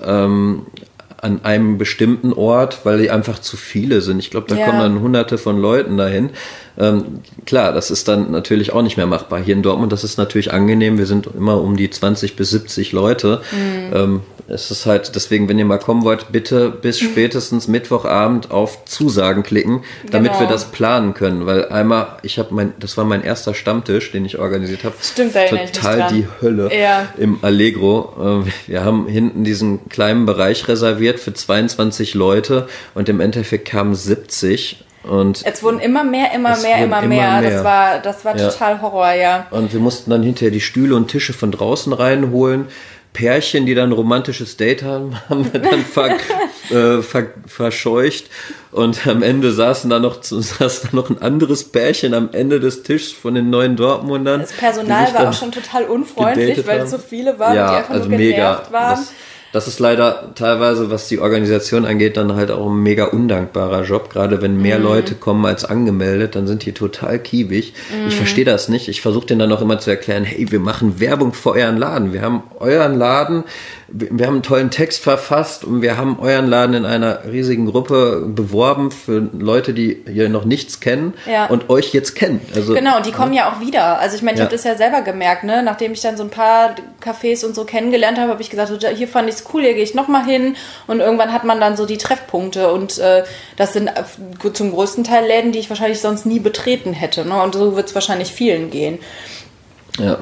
an einem bestimmten Ort, weil die einfach zu viele sind. Ich glaube, da kommen dann Hunderte von Leuten dahin. Klar, das ist dann natürlich auch nicht mehr machbar. Hier in Dortmund, das ist natürlich angenehm. Wir sind immer um die 20 bis 70 Leute. Es ist halt, deswegen, wenn ihr mal kommen wollt, bitte bis spätestens Mittwochabend auf Zusagen klicken, damit wir das planen können. Weil einmal, das war mein erster Stammtisch, den ich organisiert habe. Stimmt, da erinnere ich mich dran. Total die Hölle im Allegro. Wir haben hinten diesen kleinen Bereich reserviert für 22 Leute und im Endeffekt kamen 70. Und es wurden immer mehr. Das war total Horror, ja. Und wir mussten dann hinterher die Stühle und Tische von draußen reinholen. Pärchen, die dann ein romantisches Date haben wir dann verscheucht. Und am Ende saß da noch ein anderes Pärchen am Ende des Tischs von den neuen Dortmundern. Das Personal war auch schon total unfreundlich, weil es so viele waren, die einfach nur genervt waren. Das ist leider teilweise, was die Organisation angeht, dann halt auch ein mega undankbarer Job. Gerade wenn mehr Leute kommen als angemeldet, dann sind die total kiebig. Ich verstehe das nicht. Ich versuche denen dann auch immer zu erklären, hey, wir machen Werbung für euren Laden. Wir haben euren Laden, wir haben einen tollen Text verfasst und wir haben euren Laden in einer riesigen Gruppe beworben für Leute, die hier noch nichts kennen und euch jetzt kennen. Also, genau, und die kommen ja auch wieder. Also ich meine, ich habe das ja selber gemerkt, ne? Nachdem ich dann so ein paar Cafés und so kennengelernt habe, habe ich gesagt, hier fand ich es cool, hier gehe ich nochmal hin. Und irgendwann hat man dann so die Treffpunkte und das sind zum größten Teil Läden, die ich wahrscheinlich sonst nie betreten hätte. Ne? Und so wird es wahrscheinlich vielen gehen. Ja.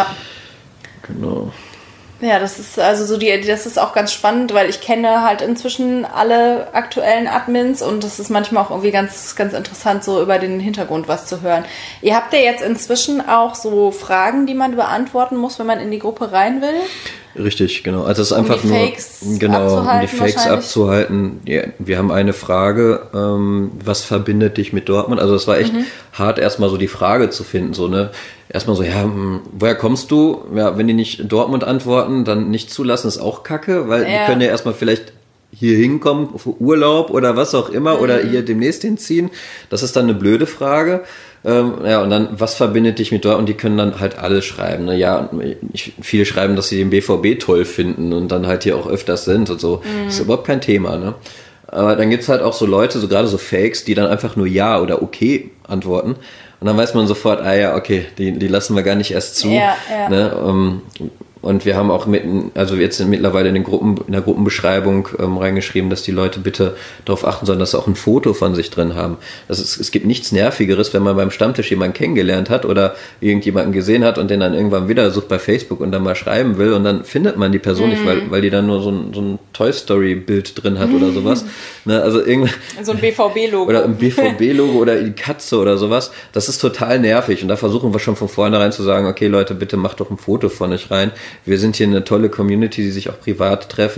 Genau. Ja, das ist also so das ist auch ganz spannend, weil ich kenne halt inzwischen alle aktuellen Admins und das ist manchmal auch irgendwie ganz, ganz interessant, so über den Hintergrund was zu hören. Ihr habt ja jetzt inzwischen auch so Fragen, die man beantworten muss, wenn man in die Gruppe rein will? Richtig, genau. Also es ist einfach um die Fakes abzuhalten. Ja, wir haben eine Frage, was verbindet dich mit Dortmund? Also es war echt hart, erstmal so die Frage zu finden, so, ne? Erstmal so, woher kommst du? Ja, wenn die nicht Dortmund antworten, dann nicht zulassen, ist auch kacke, weil die können ja erstmal vielleicht hier hinkommen für Urlaub oder was auch immer oder hier demnächst hinziehen. Das ist dann eine blöde Frage. Und dann, was verbindet dich mit Dortmund? Und die können dann halt alles schreiben. Ne? Ja, viele schreiben, dass sie den BVB toll finden und dann halt hier auch öfters sind und so. Das ist überhaupt kein Thema, ne? Aber dann gibt's halt auch so Leute, so gerade so Fakes, die dann einfach nur Ja oder Okay antworten. Und dann weiß man sofort, okay, die lassen wir gar nicht erst zu. Ne? Und wir haben auch jetzt mittlerweile in der Gruppenbeschreibung reingeschrieben, dass die Leute bitte darauf achten sollen, dass sie auch ein Foto von sich drin haben. Es gibt nichts Nervigeres, wenn man beim Stammtisch jemanden kennengelernt hat oder irgendjemanden gesehen hat und den dann irgendwann wieder sucht bei Facebook und dann mal schreiben will und dann findet man die Person nicht, weil die dann nur so ein Toy Story Bild drin hat oder sowas. Ne? Also so ein BVB-Logo. Oder ein BVB-Logo oder die Katze oder sowas. Das ist total nervig und da versuchen wir schon von vornherein zu sagen, okay Leute, bitte macht doch ein Foto von euch rein. Wir sind hier eine tolle Community, die sich auch privat treffen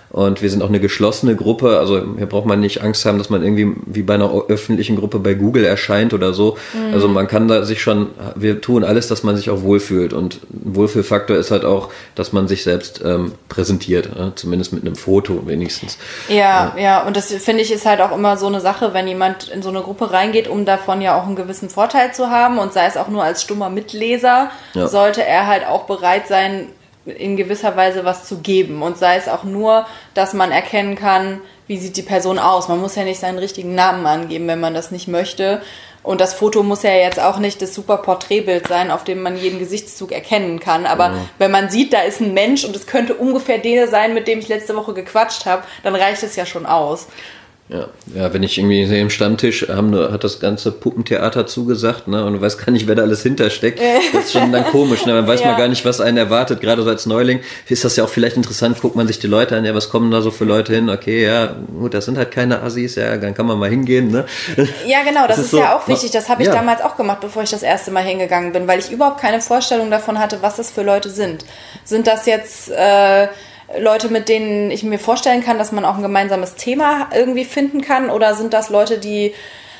Und wir sind auch eine geschlossene Gruppe, also hier braucht man nicht Angst haben, dass man irgendwie wie bei einer öffentlichen Gruppe bei Google erscheint oder so. Also man kann da sich schon, wir tun alles, dass man sich auch wohlfühlt. Und ein Wohlfühlfaktor ist halt auch, dass man sich selbst präsentiert, zumindest mit einem Foto wenigstens. Ja, und das finde ich ist halt auch immer so eine Sache, wenn jemand in so eine Gruppe reingeht, um davon ja auch einen gewissen Vorteil zu haben und sei es auch nur als stummer Mitleser, sollte er halt auch bereit sein, in gewisser Weise was zu geben und sei es auch nur, dass man erkennen kann, wie sieht die Person aus. Man muss ja nicht seinen richtigen Namen angeben, wenn man das nicht möchte. Und das Foto muss ja jetzt auch nicht das super Porträtbild sein, auf dem man jeden Gesichtszug erkennen kann. Aber wenn man sieht, da ist ein Mensch und es könnte ungefähr der sein, mit dem ich letzte Woche gequatscht habe, dann reicht es ja schon aus. Ja, wenn ich irgendwie sehe im Stammtisch, hat das ganze Puppentheater zugesagt, ne, und du weißt gar nicht, wer da alles hintersteckt. Das ist schon dann komisch, ne, man weiß mal gar nicht, was einen erwartet, gerade so als Neuling. Ist das ja auch vielleicht interessant, guckt man sich die Leute an, ja, was kommen da so für Leute hin? Okay, ja, gut, das sind halt keine Assis, ja, dann kann man mal hingehen, ne. Ja, genau, das ist so, ja auch wichtig, das habe ich damals auch gemacht, bevor ich das erste Mal hingegangen bin, weil ich überhaupt keine Vorstellung davon hatte, was das für Leute sind. Sind das jetzt, Leute, mit denen ich mir vorstellen kann, dass man auch ein gemeinsames Thema irgendwie finden kann? Oder sind das Leute, die,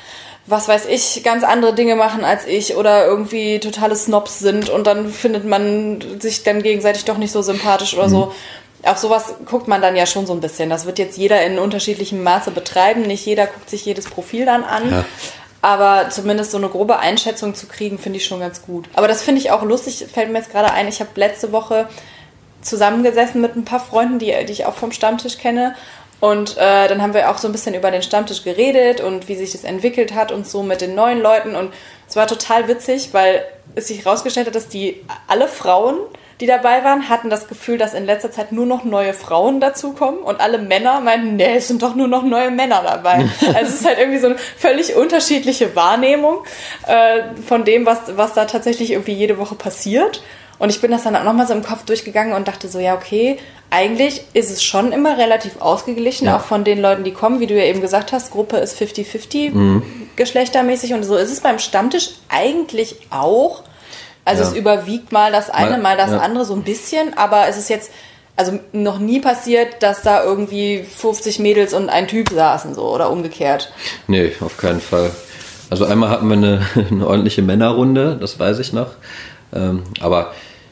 was weiß ich, ganz andere Dinge machen als ich oder irgendwie totale Snobs sind und dann findet man sich dann gegenseitig doch nicht so sympathisch oder so? Auf sowas guckt man dann ja schon so ein bisschen. Das wird jetzt jeder in unterschiedlichem Maße betreiben. Nicht jeder guckt sich jedes Profil dann an. Ja. Aber zumindest so eine grobe Einschätzung zu kriegen, finde ich schon ganz gut. Aber das finde ich auch lustig, fällt mir jetzt gerade ein. Ich habe letzte Woche zusammengesessen mit ein paar Freunden, die ich auch vom Stammtisch kenne. Und dann haben wir auch so ein bisschen über den Stammtisch geredet und wie sich das entwickelt hat und so mit den neuen Leuten. Und es war total witzig, weil es sich herausgestellt hat, dass alle Frauen, die dabei waren, hatten das Gefühl, dass in letzter Zeit nur noch neue Frauen dazukommen. Und alle Männer meinten, nee, es sind doch nur noch neue Männer dabei. Also es ist halt irgendwie so eine völlig unterschiedliche Wahrnehmung von dem, was da tatsächlich irgendwie jede Woche passiert. Und ich bin das dann auch nochmal so im Kopf durchgegangen und dachte so, ja, okay, eigentlich ist es schon immer relativ ausgeglichen, auch von den Leuten, die kommen, wie du ja eben gesagt hast, Gruppe ist 50-50 geschlechtermäßig und so ist es beim Stammtisch eigentlich auch. Also es überwiegt mal das eine, mal das andere so ein bisschen, aber es ist jetzt also noch nie passiert, dass da irgendwie 50 Mädels und ein Typ saßen so oder umgekehrt. Nee, auf keinen Fall. Also einmal hatten wir eine ordentliche Männerrunde, das weiß ich noch. Aber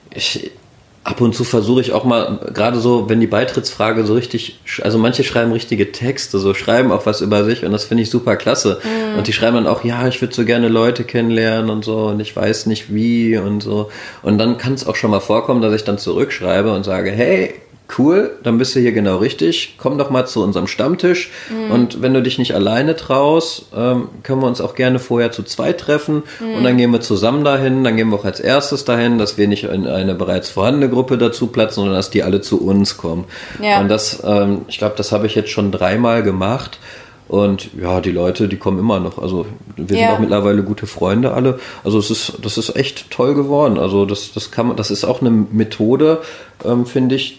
ab und zu versuche ich auch mal, gerade so, wenn die Beitrittsfrage so richtig, also manche schreiben richtige Texte, so schreiben auch was über sich und das finde ich super klasse. Und die schreiben dann auch, ja, ich würde so gerne Leute kennenlernen und so und ich weiß nicht wie und so. Und dann kann es auch schon mal vorkommen, dass ich dann zurückschreibe und sage, hey, cool, dann bist du hier genau richtig, komm doch mal zu unserem Stammtisch und wenn du dich nicht alleine traust, können wir uns auch gerne vorher zu zweit treffen und dann gehen wir zusammen dahin, dann gehen wir auch als erstes dahin, dass wir nicht in eine bereits vorhandene Gruppe dazu platzen, sondern dass die alle zu uns kommen. Ja. Und das, ich glaube, das habe ich jetzt schon 3-mal gemacht. Und ja, die Leute, die kommen immer noch. Also wir sind auch mittlerweile gute Freunde alle. Also das ist echt toll geworden. Also das ist auch eine Methode, finde ich,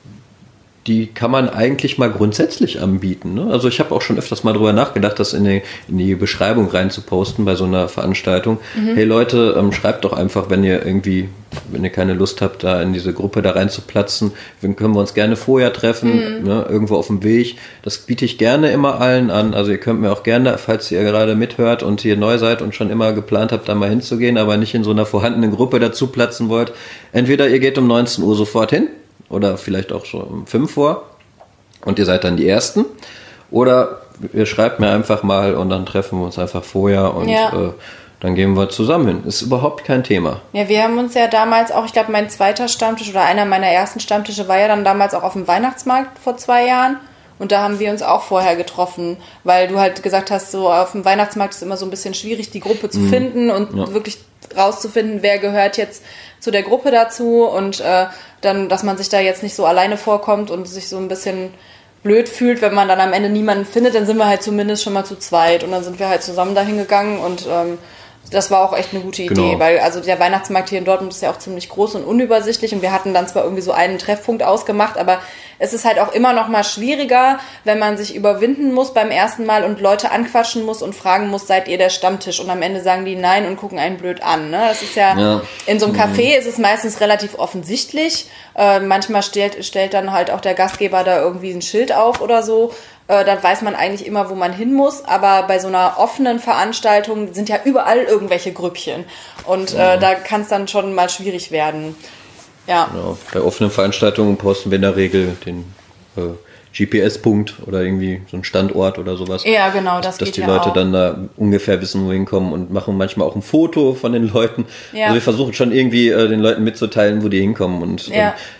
die kann man eigentlich mal grundsätzlich anbieten. Ne? Also ich habe auch schon öfters mal drüber nachgedacht, das in die Beschreibung reinzuposten bei so einer Veranstaltung. Hey Leute, schreibt doch einfach, wenn ihr keine Lust habt, da in diese Gruppe da reinzuplatzen, dann können wir uns gerne vorher treffen, ne? Irgendwo auf dem Weg. Das biete ich gerne immer allen an. Also ihr könnt mir auch gerne, falls ihr gerade mithört und hier neu seid und schon immer geplant habt, da mal hinzugehen, aber nicht in so einer vorhandenen Gruppe dazu platzen wollt, entweder ihr geht um 19 Uhr sofort hin, oder vielleicht auch schon um 5 vor und ihr seid dann die Ersten. Oder ihr schreibt mir einfach mal und dann treffen wir uns einfach vorher und dann gehen wir zusammen hin. Ist überhaupt kein Thema. Ja, wir haben uns ja damals auch, ich glaube, mein zweiter Stammtisch oder einer meiner ersten Stammtische war ja dann damals auch auf dem Weihnachtsmarkt vor 2 Jahren. Und da haben wir uns auch vorher getroffen, weil du halt gesagt hast, so auf dem Weihnachtsmarkt ist immer so ein bisschen schwierig, die Gruppe zu finden und wirklich rauszufinden, wer gehört jetzt zu der Gruppe dazu und dann, dass man sich da jetzt nicht so alleine vorkommt und sich so ein bisschen blöd fühlt, wenn man dann am Ende niemanden findet, dann sind wir halt zumindest schon mal zu zweit und dann sind wir halt zusammen dahin gegangen und das war auch echt eine gute Idee, weil also der Weihnachtsmarkt hier in Dortmund ist ja auch ziemlich groß und unübersichtlich und wir hatten dann zwar irgendwie so einen Treffpunkt ausgemacht, aber es ist halt auch immer noch mal schwieriger, wenn man sich überwinden muss beim ersten Mal und Leute anquatschen muss und fragen muss, seid ihr der Stammtisch? Und am Ende sagen die nein und gucken einen blöd an. Ne? Das ist ja, in so einem Café ist es meistens relativ offensichtlich. Manchmal stellt dann halt auch der Gastgeber da irgendwie ein Schild auf oder so. Dann weiß man eigentlich immer, wo man hin muss. Aber bei so einer offenen Veranstaltung sind ja überall irgendwelche Grüppchen. Und da kann es dann schon mal schwierig werden. Ja. Genau. Bei offenen Veranstaltungen posten wir in der Regel den GPS-Punkt oder irgendwie so einen Standort oder sowas. Ja, genau, das geht dass die ja Leute auch. dann da ungefähr wissen, wohin kommen und machen manchmal auch ein Foto von den Leuten. Ja. Also wir versuchen schon irgendwie den Leuten mitzuteilen, wo die hinkommen. Und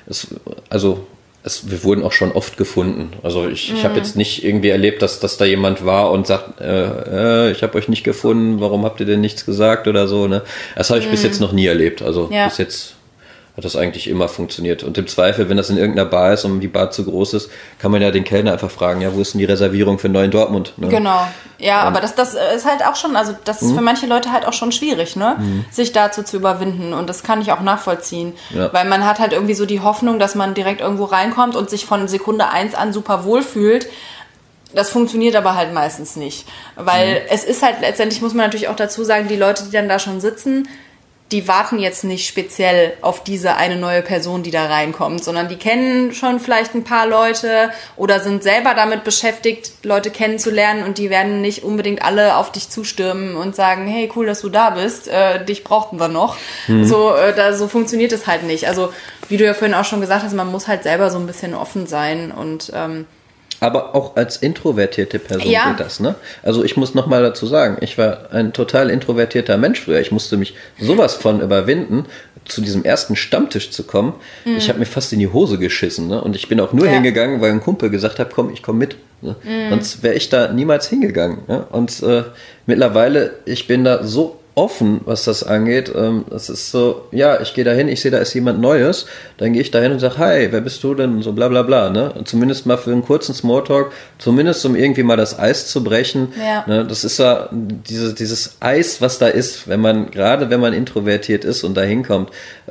wir wurden auch schon oft gefunden. Also ich habe jetzt nicht irgendwie erlebt, dass da jemand war und sagt, ich habe euch nicht gefunden, warum habt ihr denn nichts gesagt oder so. Ne? Das habe ich bis jetzt noch nie erlebt. Also bis jetzt hat das eigentlich immer funktioniert. Und im Zweifel, wenn das in irgendeiner Bar ist und die Bar zu groß ist, kann man ja den Kellner einfach fragen, ja, wo ist denn die Reservierung für Neuen Dortmund? Ne? Genau. Ja, aber das ist halt auch schon, also das ist für manche Leute halt auch schon schwierig, ne? Sich dazu zu überwinden. Und das kann ich auch nachvollziehen. Ja. Weil man hat halt irgendwie so die Hoffnung, dass man direkt irgendwo reinkommt und sich von Sekunde 1 an super wohl fühlt. Das funktioniert aber halt meistens nicht. Weil es ist halt, letztendlich muss man natürlich auch dazu sagen, die Leute, die dann da schon sitzen, die warten jetzt nicht speziell auf diese eine neue Person, die da reinkommt, sondern die kennen schon vielleicht ein paar Leute oder sind selber damit beschäftigt, Leute kennenzulernen, und die werden nicht unbedingt alle auf dich zustürmen und sagen, hey, cool, dass du da bist, dich brauchten wir noch. So funktioniert es halt nicht. Also wie du ja vorhin auch schon gesagt hast, man muss halt selber so ein bisschen offen sein und aber auch als introvertierte Person geht das, ne? Also ich muss nochmal dazu sagen, ich war ein total introvertierter Mensch früher. Ich musste mich sowas von überwinden, zu diesem ersten Stammtisch zu kommen. Ich habe mir fast in die Hose geschissen, ne? Und ich bin auch nur hingegangen, weil ein Kumpel gesagt hat, komm, ich komm mit. Ne? Sonst wäre ich da niemals hingegangen. Ne? Und mittlerweile, ich bin da so offen, was das angeht. Das ist so, ja, ich gehe da hin, ich sehe, da ist jemand Neues, dann gehe ich da hin und sage, hi, wer bist du denn? Und so bla bla bla. Ne? Und zumindest mal für einen kurzen Smalltalk, zumindest um irgendwie mal das Eis zu brechen. Ja. Ne? Das ist ja dieses Eis, was da ist, wenn man introvertiert ist und da hinkommt,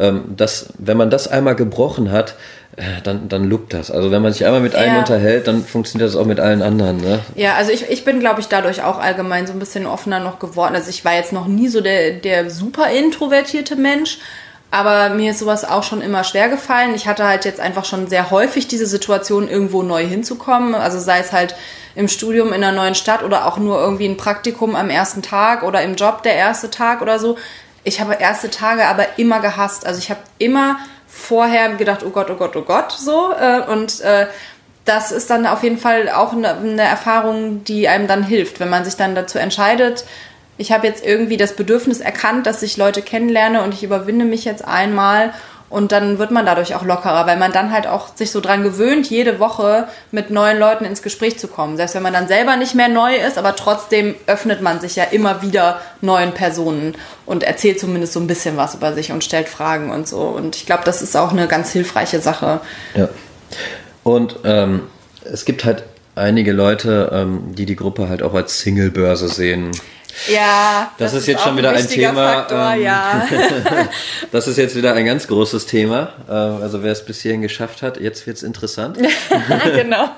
wenn man das einmal gebrochen hat, dann lugt das. Also wenn man sich einmal mit einem unterhält, dann funktioniert das auch mit allen anderen. Ne? Ja, also ich bin, glaube ich, dadurch auch allgemein so ein bisschen offener noch geworden. Also ich war jetzt noch nie so der super introvertierte Mensch, aber mir ist sowas auch schon immer schwer gefallen. Ich hatte halt jetzt einfach schon sehr häufig diese Situation, irgendwo neu hinzukommen. Also sei es halt im Studium in einer neuen Stadt oder auch nur irgendwie ein Praktikum am ersten Tag oder im Job der erste Tag oder so. Ich habe erste Tage aber immer gehasst. Also ich habe immer vorher gedacht, oh Gott, so. Und das ist dann auf jeden Fall auch eine Erfahrung, die einem dann hilft, wenn man sich dann dazu entscheidet, ich habe jetzt irgendwie das Bedürfnis erkannt, dass ich Leute kennenlerne und ich überwinde mich jetzt einmal, und dann wird man dadurch auch lockerer, weil man dann halt auch sich so dran gewöhnt, jede Woche mit neuen Leuten ins Gespräch zu kommen. Selbst wenn man dann selber nicht mehr neu ist, aber trotzdem öffnet man sich ja immer wieder neuen Personen und erzählt zumindest so ein bisschen was über sich und stellt Fragen und so. Und ich glaube, das ist auch eine ganz hilfreiche Sache. Ja. Und es gibt halt einige Leute, die Gruppe halt auch als Single-Börse sehen. Ja, das ist jetzt schon wieder ein Thema. Faktor, ja. Das ist jetzt wieder ein ganz großes Thema. Also wer es bis hierhin geschafft hat, jetzt wird's interessant. Genau.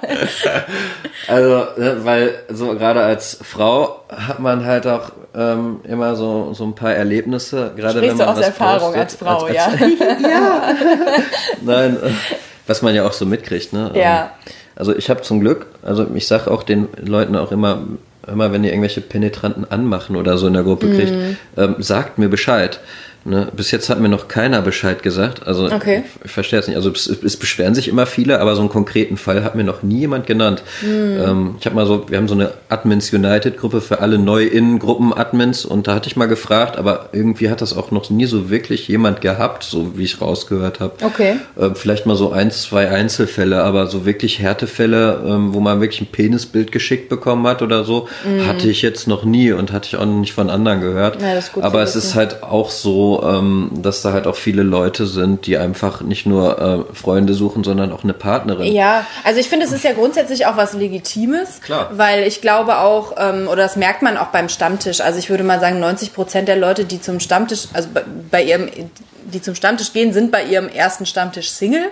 Also, weil so gerade als Frau hat man halt auch immer so ein paar Erlebnisse. Gerade Sprichst wenn man du aus Erfahrung als Frau, ja. Ja. Nein, was man ja auch so mitkriegt, ne? Ja. Also ich habe zum Glück, also ich sage auch den Leuten auch immer, wenn ihr irgendwelche Penetranten anmachen oder so in der Gruppe kriegt, sagt mir Bescheid. Ne? Bis jetzt hat mir noch keiner Bescheid gesagt. Also ich verstehe es nicht. Also es beschweren sich immer viele, aber so einen konkreten Fall hat mir noch nie jemand genannt. Wir haben so eine Admins United Gruppe für alle Neu-In-Gruppen-Admins, und da hatte ich mal gefragt, aber irgendwie hat das auch noch nie so wirklich jemand gehabt, so wie ich rausgehört habe. Okay. Vielleicht mal so 1, 2 Einzelfälle, aber so wirklich Härtefälle, wo man wirklich ein Penisbild geschickt bekommen hat oder so, hatte ich jetzt noch nie und hatte ich auch noch nicht von anderen gehört. Ja, das ist gut aber es ist halt auch so, dass da halt auch viele Leute sind, die einfach nicht nur Freunde suchen, sondern auch eine Partnerin. Ja, also ich finde, es ist ja grundsätzlich auch was Legitimes. Klar. Weil ich glaube auch, oder das merkt man auch beim Stammtisch, also ich würde mal sagen, 90% der Leute, die zum Stammtisch, also die zum Stammtisch gehen, sind bei ihrem ersten Stammtisch Single,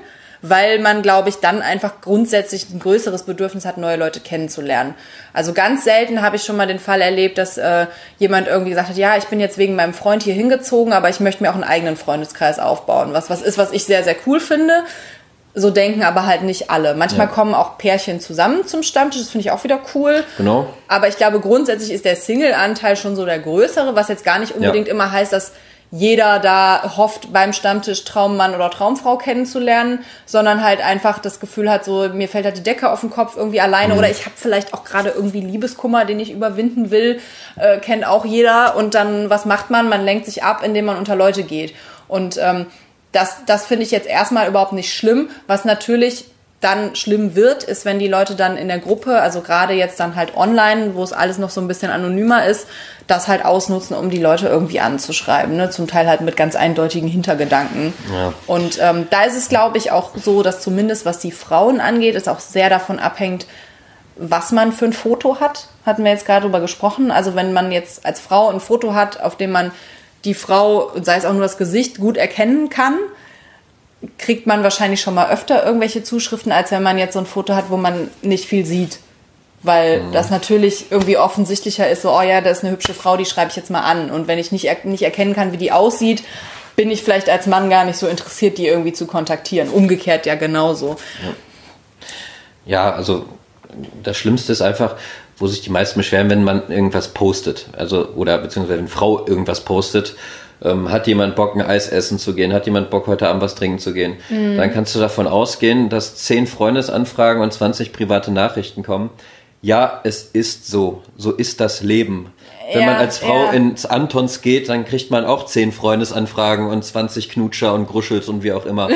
weil man, glaube ich, dann einfach grundsätzlich ein größeres Bedürfnis hat, neue Leute kennenzulernen. Also ganz selten habe ich schon mal den Fall erlebt, dass jemand irgendwie gesagt hat, ja, ich bin jetzt wegen meinem Freund hier hingezogen, aber ich möchte mir auch einen eigenen Freundeskreis aufbauen. Was ist, was ich sehr, sehr cool finde. So denken aber halt nicht alle. Manchmal kommen auch Pärchen zusammen zum Stammtisch, das finde ich auch wieder cool. Genau. Aber ich glaube, grundsätzlich ist der Single-Anteil schon so der größere, was jetzt gar nicht unbedingt immer heißt, dass jeder da hofft, beim Stammtisch Traummann oder Traumfrau kennenzulernen, sondern halt einfach das Gefühl hat, so mir fällt halt die Decke auf den Kopf irgendwie alleine oder ich habe vielleicht auch gerade irgendwie Liebeskummer, den ich überwinden will, kennt auch jeder. Und dann, was macht man? Man lenkt sich ab, indem man unter Leute geht. Und das finde ich jetzt erstmal überhaupt nicht schlimm. Was natürlich dann schlimm wird, ist, wenn die Leute dann in der Gruppe, also gerade jetzt dann halt online, wo es alles noch so ein bisschen anonymer ist, das halt ausnutzen, um die Leute irgendwie anzuschreiben. Ne? Zum Teil halt mit ganz eindeutigen Hintergedanken. Ja. Und da ist es, glaube ich, auch so, dass zumindest was die Frauen angeht, es auch sehr davon abhängt, was man für ein Foto hat. Hatten wir jetzt gerade drüber gesprochen. Also wenn man jetzt als Frau ein Foto hat, auf dem man die Frau, sei es auch nur das Gesicht, gut erkennen kann, kriegt man wahrscheinlich schon mal öfter irgendwelche Zuschriften, als wenn man jetzt so ein Foto hat, wo man nicht viel sieht. Weil das natürlich irgendwie offensichtlicher ist, so, oh ja, da ist eine hübsche Frau, die schreibe ich jetzt mal an. Und wenn ich nicht erkennen kann, wie die aussieht, bin ich vielleicht als Mann gar nicht so interessiert, die irgendwie zu kontaktieren. Umgekehrt ja genauso. Ja, also das Schlimmste ist einfach, wo sich die meisten beschweren, wenn man irgendwas postet. Also, oder beziehungsweise wenn eine Frau irgendwas postet, hat jemand Bock, ein Eis essen zu gehen, hat jemand Bock, heute Abend was trinken zu gehen. Dann kannst du davon ausgehen, dass 10 Freundesanfragen und 20 private Nachrichten kommen. Ja, es ist so. So ist das Leben. Wenn man als Frau ins Antons geht, dann kriegt man auch 10 Freundesanfragen und 20 Knutscher und Gruschels und wie auch immer.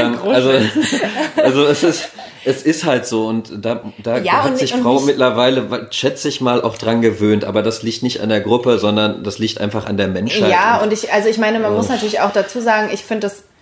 Also es ist halt so und da hat sich Frau mittlerweile, schätze ich mal, auch dran gewöhnt. Aber das liegt nicht an der Gruppe, sondern das liegt einfach an der Menschheit. Ja, und ich meine, man muss natürlich auch dazu sagen, ich finde das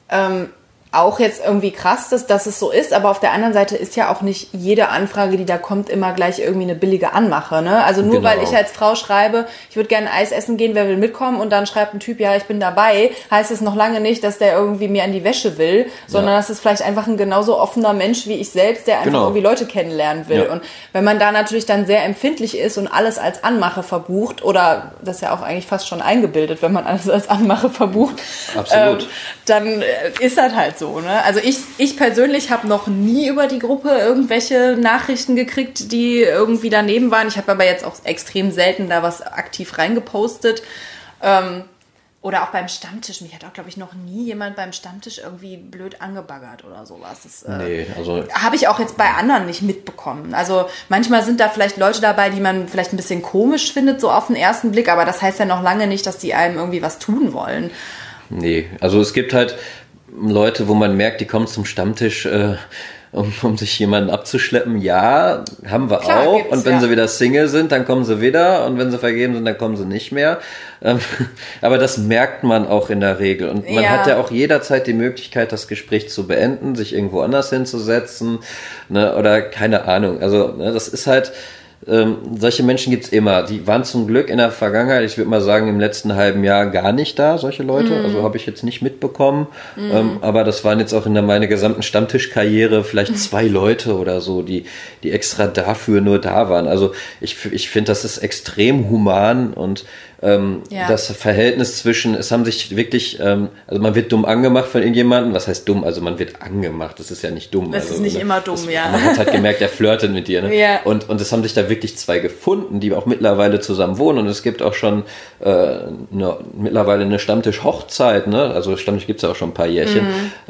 auch jetzt irgendwie krass, dass es so ist, aber auf der anderen Seite ist ja auch nicht jede Anfrage, die da kommt, immer gleich irgendwie eine billige Anmache, ne? Also nur weil ich als Frau schreibe, ich würde gerne Eis essen gehen, wer will mitkommen, und dann schreibt ein Typ, ja, ich bin dabei, heißt es noch lange nicht, dass der irgendwie mir an die Wäsche will, sondern das ist vielleicht einfach ein genauso offener Mensch wie ich selbst, der einfach irgendwie Leute kennenlernen will. Und wenn man da natürlich dann sehr empfindlich ist und alles als Anmache verbucht, oder das ist ja auch eigentlich fast schon eingebildet, wenn man alles als Anmache verbucht, absolut, dann ist das halt so. Ne? Also ich persönlich habe noch nie über die Gruppe irgendwelche Nachrichten gekriegt, die irgendwie daneben waren. Ich habe aber jetzt auch extrem selten da was aktiv reingepostet. Oder auch beim Stammtisch. Mich hat auch, glaube ich, noch nie jemand beim Stammtisch irgendwie blöd angebaggert oder sowas. Das habe ich auch jetzt bei anderen nicht mitbekommen. Also manchmal sind da vielleicht Leute dabei, die man vielleicht ein bisschen komisch findet, so auf den ersten Blick. Aber das heißt ja noch lange nicht, dass die einem irgendwie was tun wollen. Nee, also es gibt halt Leute, wo man merkt, die kommen zum Stammtisch, um sich jemanden abzuschleppen. Ja, haben wir klar, auch. Und wenn sie wieder Single sind, dann kommen sie wieder. Und wenn sie vergeben sind, dann kommen sie nicht mehr. Aber das merkt man auch in der Regel. Und man hat ja auch jederzeit die Möglichkeit, das Gespräch zu beenden, sich irgendwo anders hinzusetzen, ne, oder keine Ahnung. Also das ist halt... solche Menschen gibt's immer. Die waren zum Glück in der Vergangenheit, ich würde mal sagen, im letzten halben Jahr gar nicht da, solche Leute. Also habe ich jetzt nicht mitbekommen. Aber das waren jetzt auch in meiner gesamten Stammtischkarriere vielleicht 2 Leute oder so, die extra dafür nur da waren. Also ich finde, das ist extrem human und das Verhältnis zwischen, es haben sich wirklich, also man wird dumm angemacht von irgendjemandem. Was heißt dumm? Also man wird angemacht, das ist ja nicht dumm. Das ist nicht immer dumm, Man hat halt gemerkt, der flirtet mit dir. Ne? Ja. Und es haben sich da wirklich 2 gefunden, die auch mittlerweile zusammen wohnen. Und es gibt auch schon mittlerweile eine Stammtisch-Hochzeit. Ne? Also Stammtisch gibt's ja auch schon ein paar Jährchen.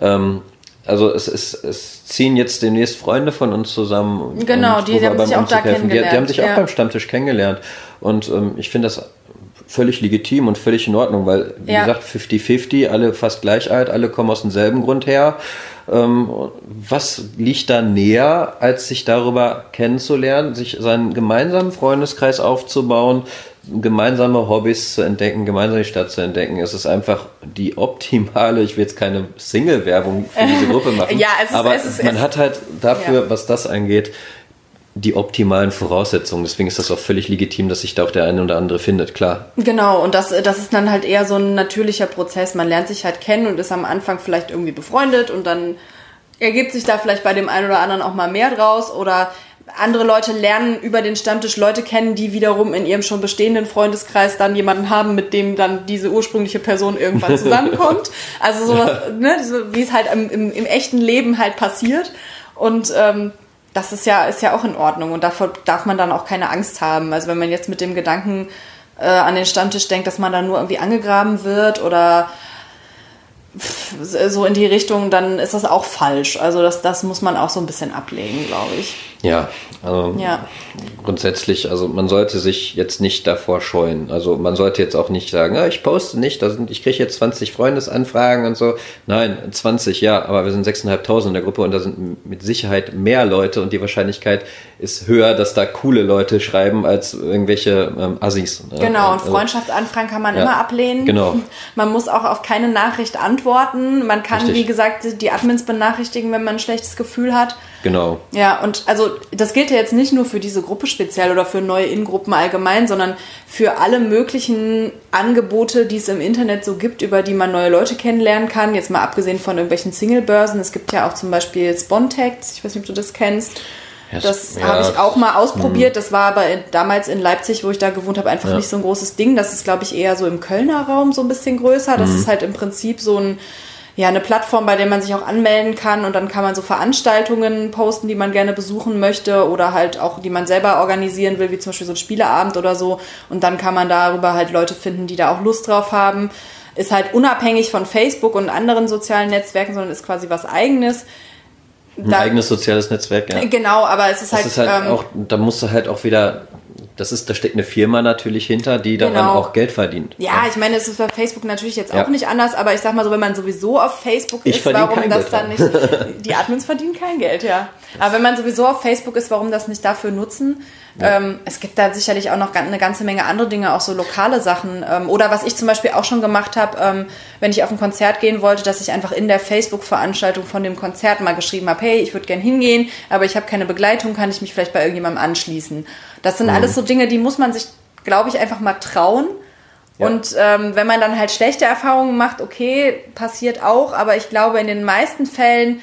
Also es ziehen jetzt demnächst Freunde von uns zusammen. Genau, die haben sich auch da kennengelernt. Die haben sich auch beim Stammtisch kennengelernt. Und ich finde das völlig legitim und völlig in Ordnung, weil, wie gesagt, 50-50, alle fast gleich alt, alle kommen aus demselben Grund her. Was liegt da näher, als sich darüber kennenzulernen, sich seinen gemeinsamen Freundeskreis aufzubauen, gemeinsame Hobbys zu entdecken, gemeinsam die Stadt zu entdecken? Es ist einfach die optimale, ich will jetzt keine Single-Werbung für diese Gruppe machen, aber man hat halt dafür, was das angeht, die optimalen Voraussetzungen. Deswegen ist das auch völlig legitim, dass sich da auch der eine oder andere findet, klar. Genau, und das ist dann halt eher so ein natürlicher Prozess. Man lernt sich halt kennen und ist am Anfang vielleicht irgendwie befreundet und dann ergibt sich da vielleicht bei dem einen oder anderen auch mal mehr draus oder andere Leute lernen über den Stammtisch Leute kennen, die wiederum in ihrem schon bestehenden Freundeskreis dann jemanden haben, mit dem dann diese ursprüngliche Person irgendwann zusammenkommt. Also sowas, ne, wie es halt im echten Leben halt passiert. Und das ist ja auch in Ordnung und davor darf man dann auch keine Angst haben. Also wenn man jetzt mit dem Gedanken an den Stammtisch denkt, dass man dann nur irgendwie angegraben wird oder so in die Richtung, dann ist das auch falsch. Also das muss man auch so ein bisschen ablegen, glaube ich. Ja, also grundsätzlich, also man sollte sich jetzt nicht davor scheuen. Also man sollte jetzt auch nicht sagen, ich poste nicht, ich kriege jetzt 20 Freundesanfragen und so. Nein, 20, ja, aber wir sind 6.500 in der Gruppe und da sind mit Sicherheit mehr Leute und die Wahrscheinlichkeit ist höher, dass da coole Leute schreiben als irgendwelche Assis. Genau, und Freundschaftsanfragen kann man immer ablehnen. Genau. Man muss auch auf keine Nachricht antworten. Man kann, Richtig. wie gesagt, die Admins benachrichtigen, wenn man ein schlechtes Gefühl hat. Genau. Ja, und also das gilt ja jetzt nicht nur für diese Gruppe speziell oder für neue In-Gruppen allgemein, sondern für alle möglichen Angebote, die es im Internet so gibt, über die man neue Leute kennenlernen kann. Jetzt mal abgesehen von irgendwelchen Single-Börsen. Es gibt ja auch zum Beispiel Spontex. Ich weiß nicht, ob du das kennst. Das habe ich auch mal ausprobiert. Das war aber damals in Leipzig, wo ich da gewohnt habe, einfach nicht so ein großes Ding. Das ist, glaube ich, eher so im Kölner Raum so ein bisschen größer. Das ist halt im Prinzip so eine Plattform, bei der man sich auch anmelden kann und dann kann man so Veranstaltungen posten, die man gerne besuchen möchte oder halt auch, die man selber organisieren will, wie zum Beispiel so ein Spieleabend oder so. Und dann kann man darüber halt Leute finden, die da auch Lust drauf haben. Ist halt unabhängig von Facebook und anderen sozialen Netzwerken, sondern ist quasi was Eigenes. Ein eigenes soziales Netzwerk, ja. Genau, aber es ist das ist halt auch, da musst du halt auch wieder, da steckt eine Firma natürlich hinter, die daran auch Geld verdient. Ja, ich meine, es ist bei Facebook natürlich jetzt auch nicht anders, aber ich sag mal so, wenn man sowieso auf Facebook ist, warum das dann nicht, die Admins verdienen kein Geld, ja. Aber wenn man sowieso auf Facebook ist, warum das nicht dafür nutzen? Ja. Es gibt da sicherlich auch noch eine ganze Menge andere Dinge, auch so lokale Sachen. Oder was ich zum Beispiel auch schon gemacht habe, wenn ich auf ein Konzert gehen wollte, dass ich einfach in der Facebook-Veranstaltung von dem Konzert mal geschrieben habe, hey, ich würde gern hingehen, aber ich habe keine Begleitung, kann ich mich vielleicht bei irgendjemandem anschließen? Das sind alles so Dinge, die muss man sich, glaube ich, einfach mal trauen. Ja. Und wenn man dann halt schlechte Erfahrungen macht, okay, passiert auch, aber ich glaube, in den meisten Fällen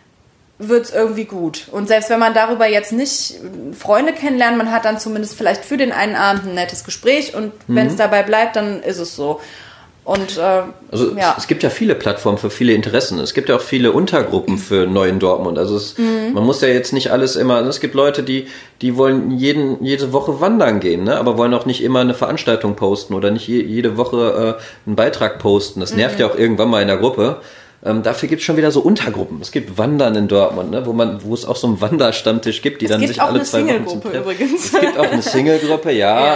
wird es irgendwie gut. Und selbst wenn man darüber jetzt nicht Freunde kennenlernt, man hat dann zumindest vielleicht für den einen Abend ein nettes Gespräch und wenn es dabei bleibt, dann ist es so. Und es gibt ja viele Plattformen für viele Interessen. Es gibt ja auch viele Untergruppen für Neu in Dortmund. Also man muss ja jetzt nicht alles immer. Es gibt Leute, die wollen jede Woche wandern gehen, ne? Aber wollen auch nicht immer eine Veranstaltung posten oder nicht jede Woche einen Beitrag posten. Das nervt ja auch irgendwann mal in der Gruppe. Dafür gibt es schon wieder so Untergruppen. Es gibt Wandern in Dortmund, ne, wo es auch so einen Wanderstammtisch gibt, die dann sich alle 2 Wochen zum Treffen. Übrigens. Es gibt auch eine Single-Gruppe,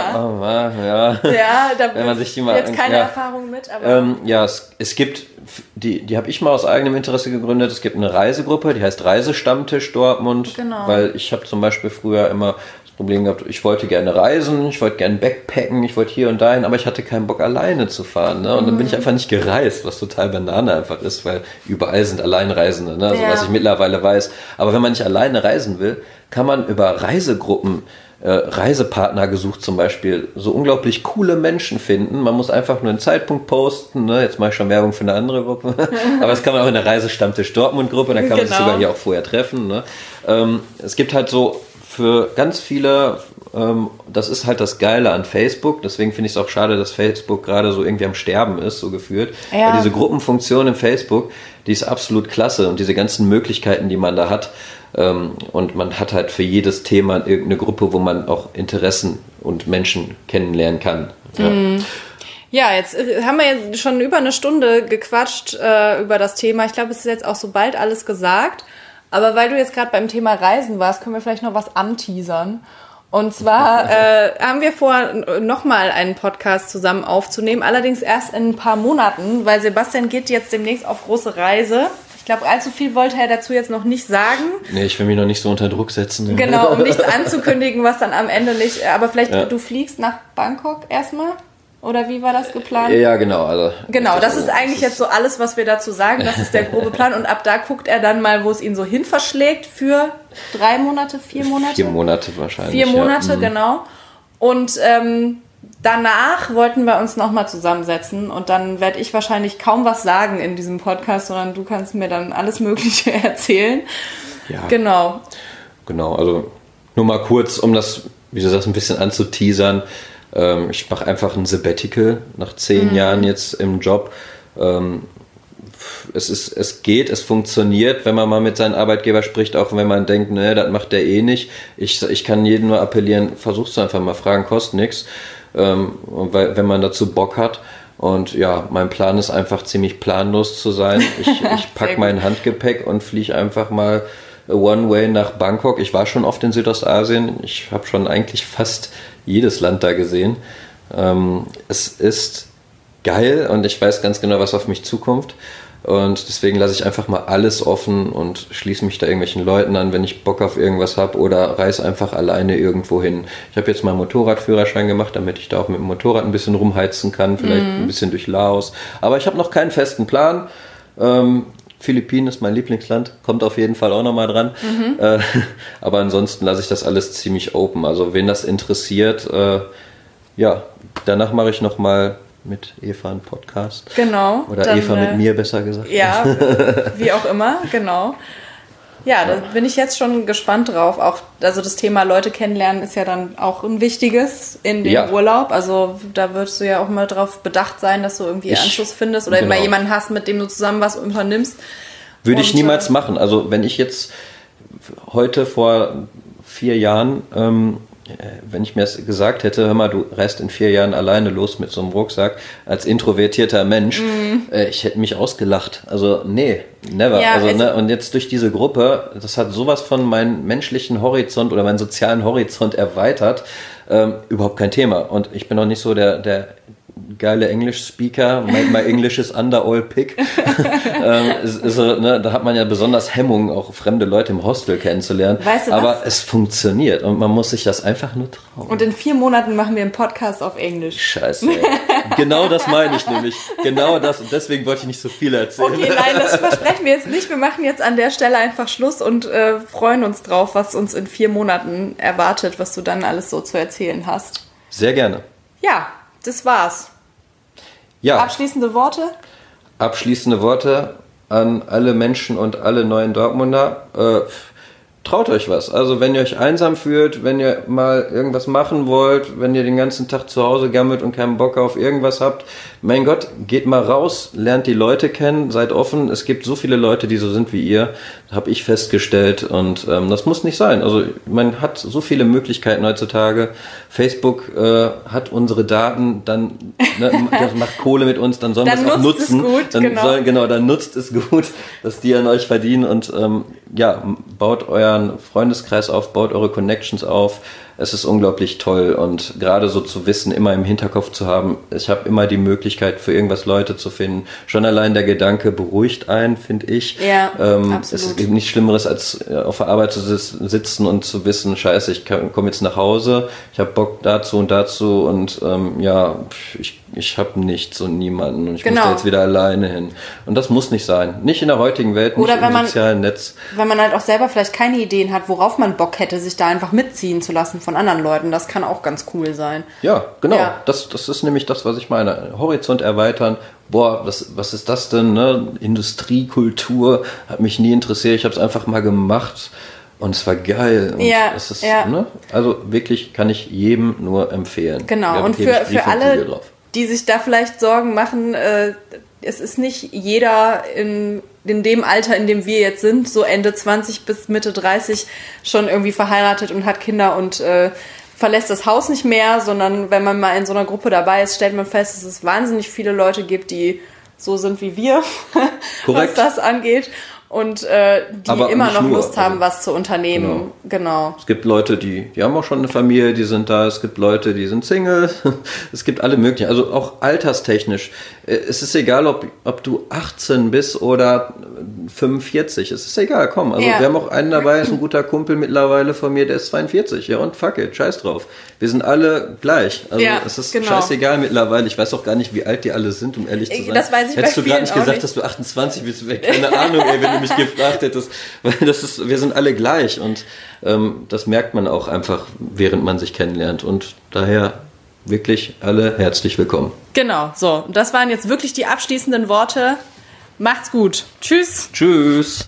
ja. Ja, da wenn man sich die mal jetzt keine Erfahrung mit, aber es gibt die habe ich mal aus eigenem Interesse gegründet. Es gibt eine Reisegruppe, die heißt Reisestammtisch Dortmund, weil ich habe zum Beispiel früher immer Problem gehabt, ich wollte gerne reisen, ich wollte gerne backpacken, ich wollte hier und dahin, aber ich hatte keinen Bock alleine zu fahren, ne? Und dann bin ich einfach nicht gereist, was total Banane einfach ist, weil überall sind Alleinreisende, ne? Also was ich mittlerweile weiß. Aber wenn man nicht alleine reisen will, kann man über Reisegruppen, Reisepartner gesucht zum Beispiel, so unglaublich coole Menschen finden. Man muss einfach nur einen Zeitpunkt posten, ne? Jetzt mache ich schon Werbung für eine andere Gruppe, aber das kann man auch in der Reisestammtisch Dortmund Gruppe, da kann man sich sogar hier auch vorher treffen, ne? Es gibt halt so für ganz viele, das ist halt das Geile an Facebook, deswegen finde ich es auch schade, dass Facebook gerade so irgendwie am Sterben ist, so gefühlt. Ja. Weil diese Gruppenfunktion im Facebook, die ist absolut klasse und diese ganzen Möglichkeiten, die man da hat, und man hat halt für jedes Thema irgendeine Gruppe, wo man auch Interessen und Menschen kennenlernen kann. Ja. Ja, jetzt haben wir jetzt schon über eine Stunde gequatscht über das Thema. Ich glaube, es ist jetzt auch so bald alles gesagt. Aber weil du jetzt gerade beim Thema Reisen warst, können wir vielleicht noch was anteasern. Und zwar haben wir vor, nochmal einen Podcast zusammen aufzunehmen, allerdings erst in ein paar Monaten, weil Sebastian geht jetzt demnächst auf große Reise. Ich glaube, allzu viel wollte er dazu jetzt noch nicht sagen. Nee, ich will mich noch nicht so unter Druck setzen. Genau, um nichts anzukündigen, was dann am Ende nicht... Aber vielleicht du fliegst nach Bangkok erstmal? Oder wie war das geplant? Ja, genau. Also genau, das ist eigentlich jetzt so alles, was wir dazu sagen. Das ist der grobe Plan. Und ab da guckt er dann mal, wo es ihn so hin verschlägt für 3 Monate, 4 Monate? 4 Monate wahrscheinlich. 4 Monate, genau. Und danach wollten wir uns nochmal zusammensetzen und dann werde ich wahrscheinlich kaum was sagen in diesem Podcast, sondern du kannst mir dann alles Mögliche erzählen. Ja. Genau, also nur mal kurz, um das, wie du sagst, ein bisschen anzuteasern. Ich mache einfach ein Sabbatical nach 10 Jahren jetzt im Job. Es funktioniert, wenn man mal mit seinem Arbeitgeber spricht, auch wenn man denkt, ne, das macht der eh nicht. Ich kann jedem nur appellieren, versuch's einfach mal, Fragen kostet nichts, wenn man dazu Bock hat. Und ja, mein Plan ist einfach ziemlich planlos zu sein. Ich packe mein Handgepäck und fliege einfach mal One-Way nach Bangkok. Ich war schon oft in Südostasien. Ich habe schon eigentlich fast jedes Land da gesehen. Es ist geil und ich weiß ganz genau, was auf mich zukommt. Und deswegen lasse ich einfach mal alles offen und schließe mich da irgendwelchen Leuten an, wenn ich Bock auf irgendwas habe, oder reise einfach alleine irgendwo hin. Ich habe jetzt mal einen Motorradführerschein gemacht, damit ich da auch mit dem Motorrad ein bisschen rumheizen kann, vielleicht ein bisschen durch Laos. Aber ich habe noch keinen festen Plan. Philippinen ist mein Lieblingsland, kommt auf jeden Fall auch nochmal dran. Aber ansonsten lasse ich das alles ziemlich open. Also wen das interessiert, danach mache ich nochmal mit Eva einen Podcast. Genau. Oder dann, Eva mit mir, besser gesagt. Ja, wie auch immer, genau. Ja, da bin ich jetzt schon gespannt drauf. Auch, also das Thema Leute kennenlernen ist ja dann auch ein wichtiges in dem Urlaub. Also da würdest du ja auch mal drauf bedacht sein, dass du irgendwie Anschluss findest oder immer jemanden hast, mit dem du zusammen was unternimmst. Würde ich niemals machen. Also wenn ich jetzt heute vor 4 Jahren, wenn ich mir das gesagt hätte, hör mal, du reist in 4 Jahren alleine los mit so einem Rucksack, als introvertierter Mensch, ich hätte mich ausgelacht. Also nee, never. Ja, und jetzt durch diese Gruppe, das hat sowas von meinem menschlichen Horizont oder meinen sozialen Horizont erweitert, überhaupt kein Thema. Und ich bin auch nicht so der geile English-Speaker, my English is under all pick. Da hat man ja besonders Hemmungen, auch fremde Leute im Hostel kennenzulernen. Weißt du aber es funktioniert und man muss sich das einfach nur trauen. Und in 4 Monaten machen wir einen Podcast auf Englisch. Scheiße, ey. Genau das meine ich nämlich. Genau das. Und deswegen wollte ich nicht so viel erzählen. Okay, nein, das versprechen wir jetzt nicht. Wir machen jetzt an der Stelle einfach Schluss und freuen uns drauf, was uns in 4 Monaten erwartet, was du dann alles so zu erzählen hast. Sehr gerne. Ja, das war's. Ja. Abschließende Worte? Abschließende Worte an alle Menschen und alle neuen Dortmunder. Traut euch was. Also wenn ihr euch einsam fühlt, wenn ihr mal irgendwas machen wollt, wenn ihr den ganzen Tag zu Hause gammelt und keinen Bock auf irgendwas habt, mein Gott, geht mal raus, lernt die Leute kennen, seid offen. Es gibt so viele Leute, die so sind wie ihr, habe ich festgestellt, und das muss nicht sein. Also man hat so viele Möglichkeiten heutzutage. Facebook hat unsere Daten, dann das macht Kohle mit uns, dann sollen wir es auch nutzen. Dann nutzt es gut, dass die an euch verdienen, und baut euren Freundeskreis auf, baut eure Connections auf. Es ist unglaublich toll, und gerade so zu wissen, immer im Hinterkopf zu haben, ich habe immer die Möglichkeit, für irgendwas Leute zu finden. Schon allein der Gedanke beruhigt einen, finde ich. Ja, absolut. Es gibt nichts Schlimmeres, als auf der Arbeit zu sitzen und zu wissen, scheiße, ich komme jetzt nach Hause, ich habe Bock dazu und dazu, und ich habe nichts und niemanden, und ich muss da jetzt wieder alleine hin. Und das muss nicht sein. Nicht in der heutigen Welt, nicht im sozialen Netz. Wenn man halt auch selber vielleicht keine Ideen hat, worauf man Bock hätte, sich da einfach mitziehen zu lassen von anderen Leuten. Das kann auch ganz cool sein. Ja, genau. Ja. Das ist nämlich das, was ich meine. Horizont erweitern. Boah, was ist das denn? Ne? Industriekultur hat mich nie interessiert. Ich habe es einfach mal gemacht. Und es war geil. Und es ist, also wirklich kann ich jedem nur empfehlen. Genau. Und für alle, die sich da vielleicht Sorgen machen, es ist nicht jeder in dem Alter, in dem wir jetzt sind, so Ende 20 bis Mitte 30 schon irgendwie verheiratet und hat Kinder und verlässt das Haus nicht mehr, sondern wenn man mal in so einer Gruppe dabei ist, stellt man fest, dass es wahnsinnig viele Leute gibt, die so sind wie wir, was das angeht. Und die aber immer noch Lust haben, was zu unternehmen. Genau. Es gibt Leute, die haben auch schon eine Familie, die sind da. Es gibt Leute, die sind Single. Es gibt alle möglichen. Also auch alterstechnisch. Es ist egal, ob du 18 bist oder 45. Es ist egal, komm. Also wir haben auch einen dabei, ist ein guter Kumpel mittlerweile von mir, der ist 42. Ja, und fuck it, scheiß drauf. Wir sind alle gleich. Also es ist scheißegal mittlerweile. Ich weiß auch gar nicht, wie alt die alle sind, um ehrlich zu sein. Das weiß ich. Hättest du gerade nicht gesagt, dass du 28 bist? Keine Ahnung, ey, wenn du mich gefragt hättest. Weil wir sind alle gleich, und das merkt man auch einfach, während man sich kennenlernt. Und daher wirklich alle herzlich willkommen. Genau, so. Das waren jetzt wirklich die abschließenden Worte. Macht's gut. Tschüss. Tschüss.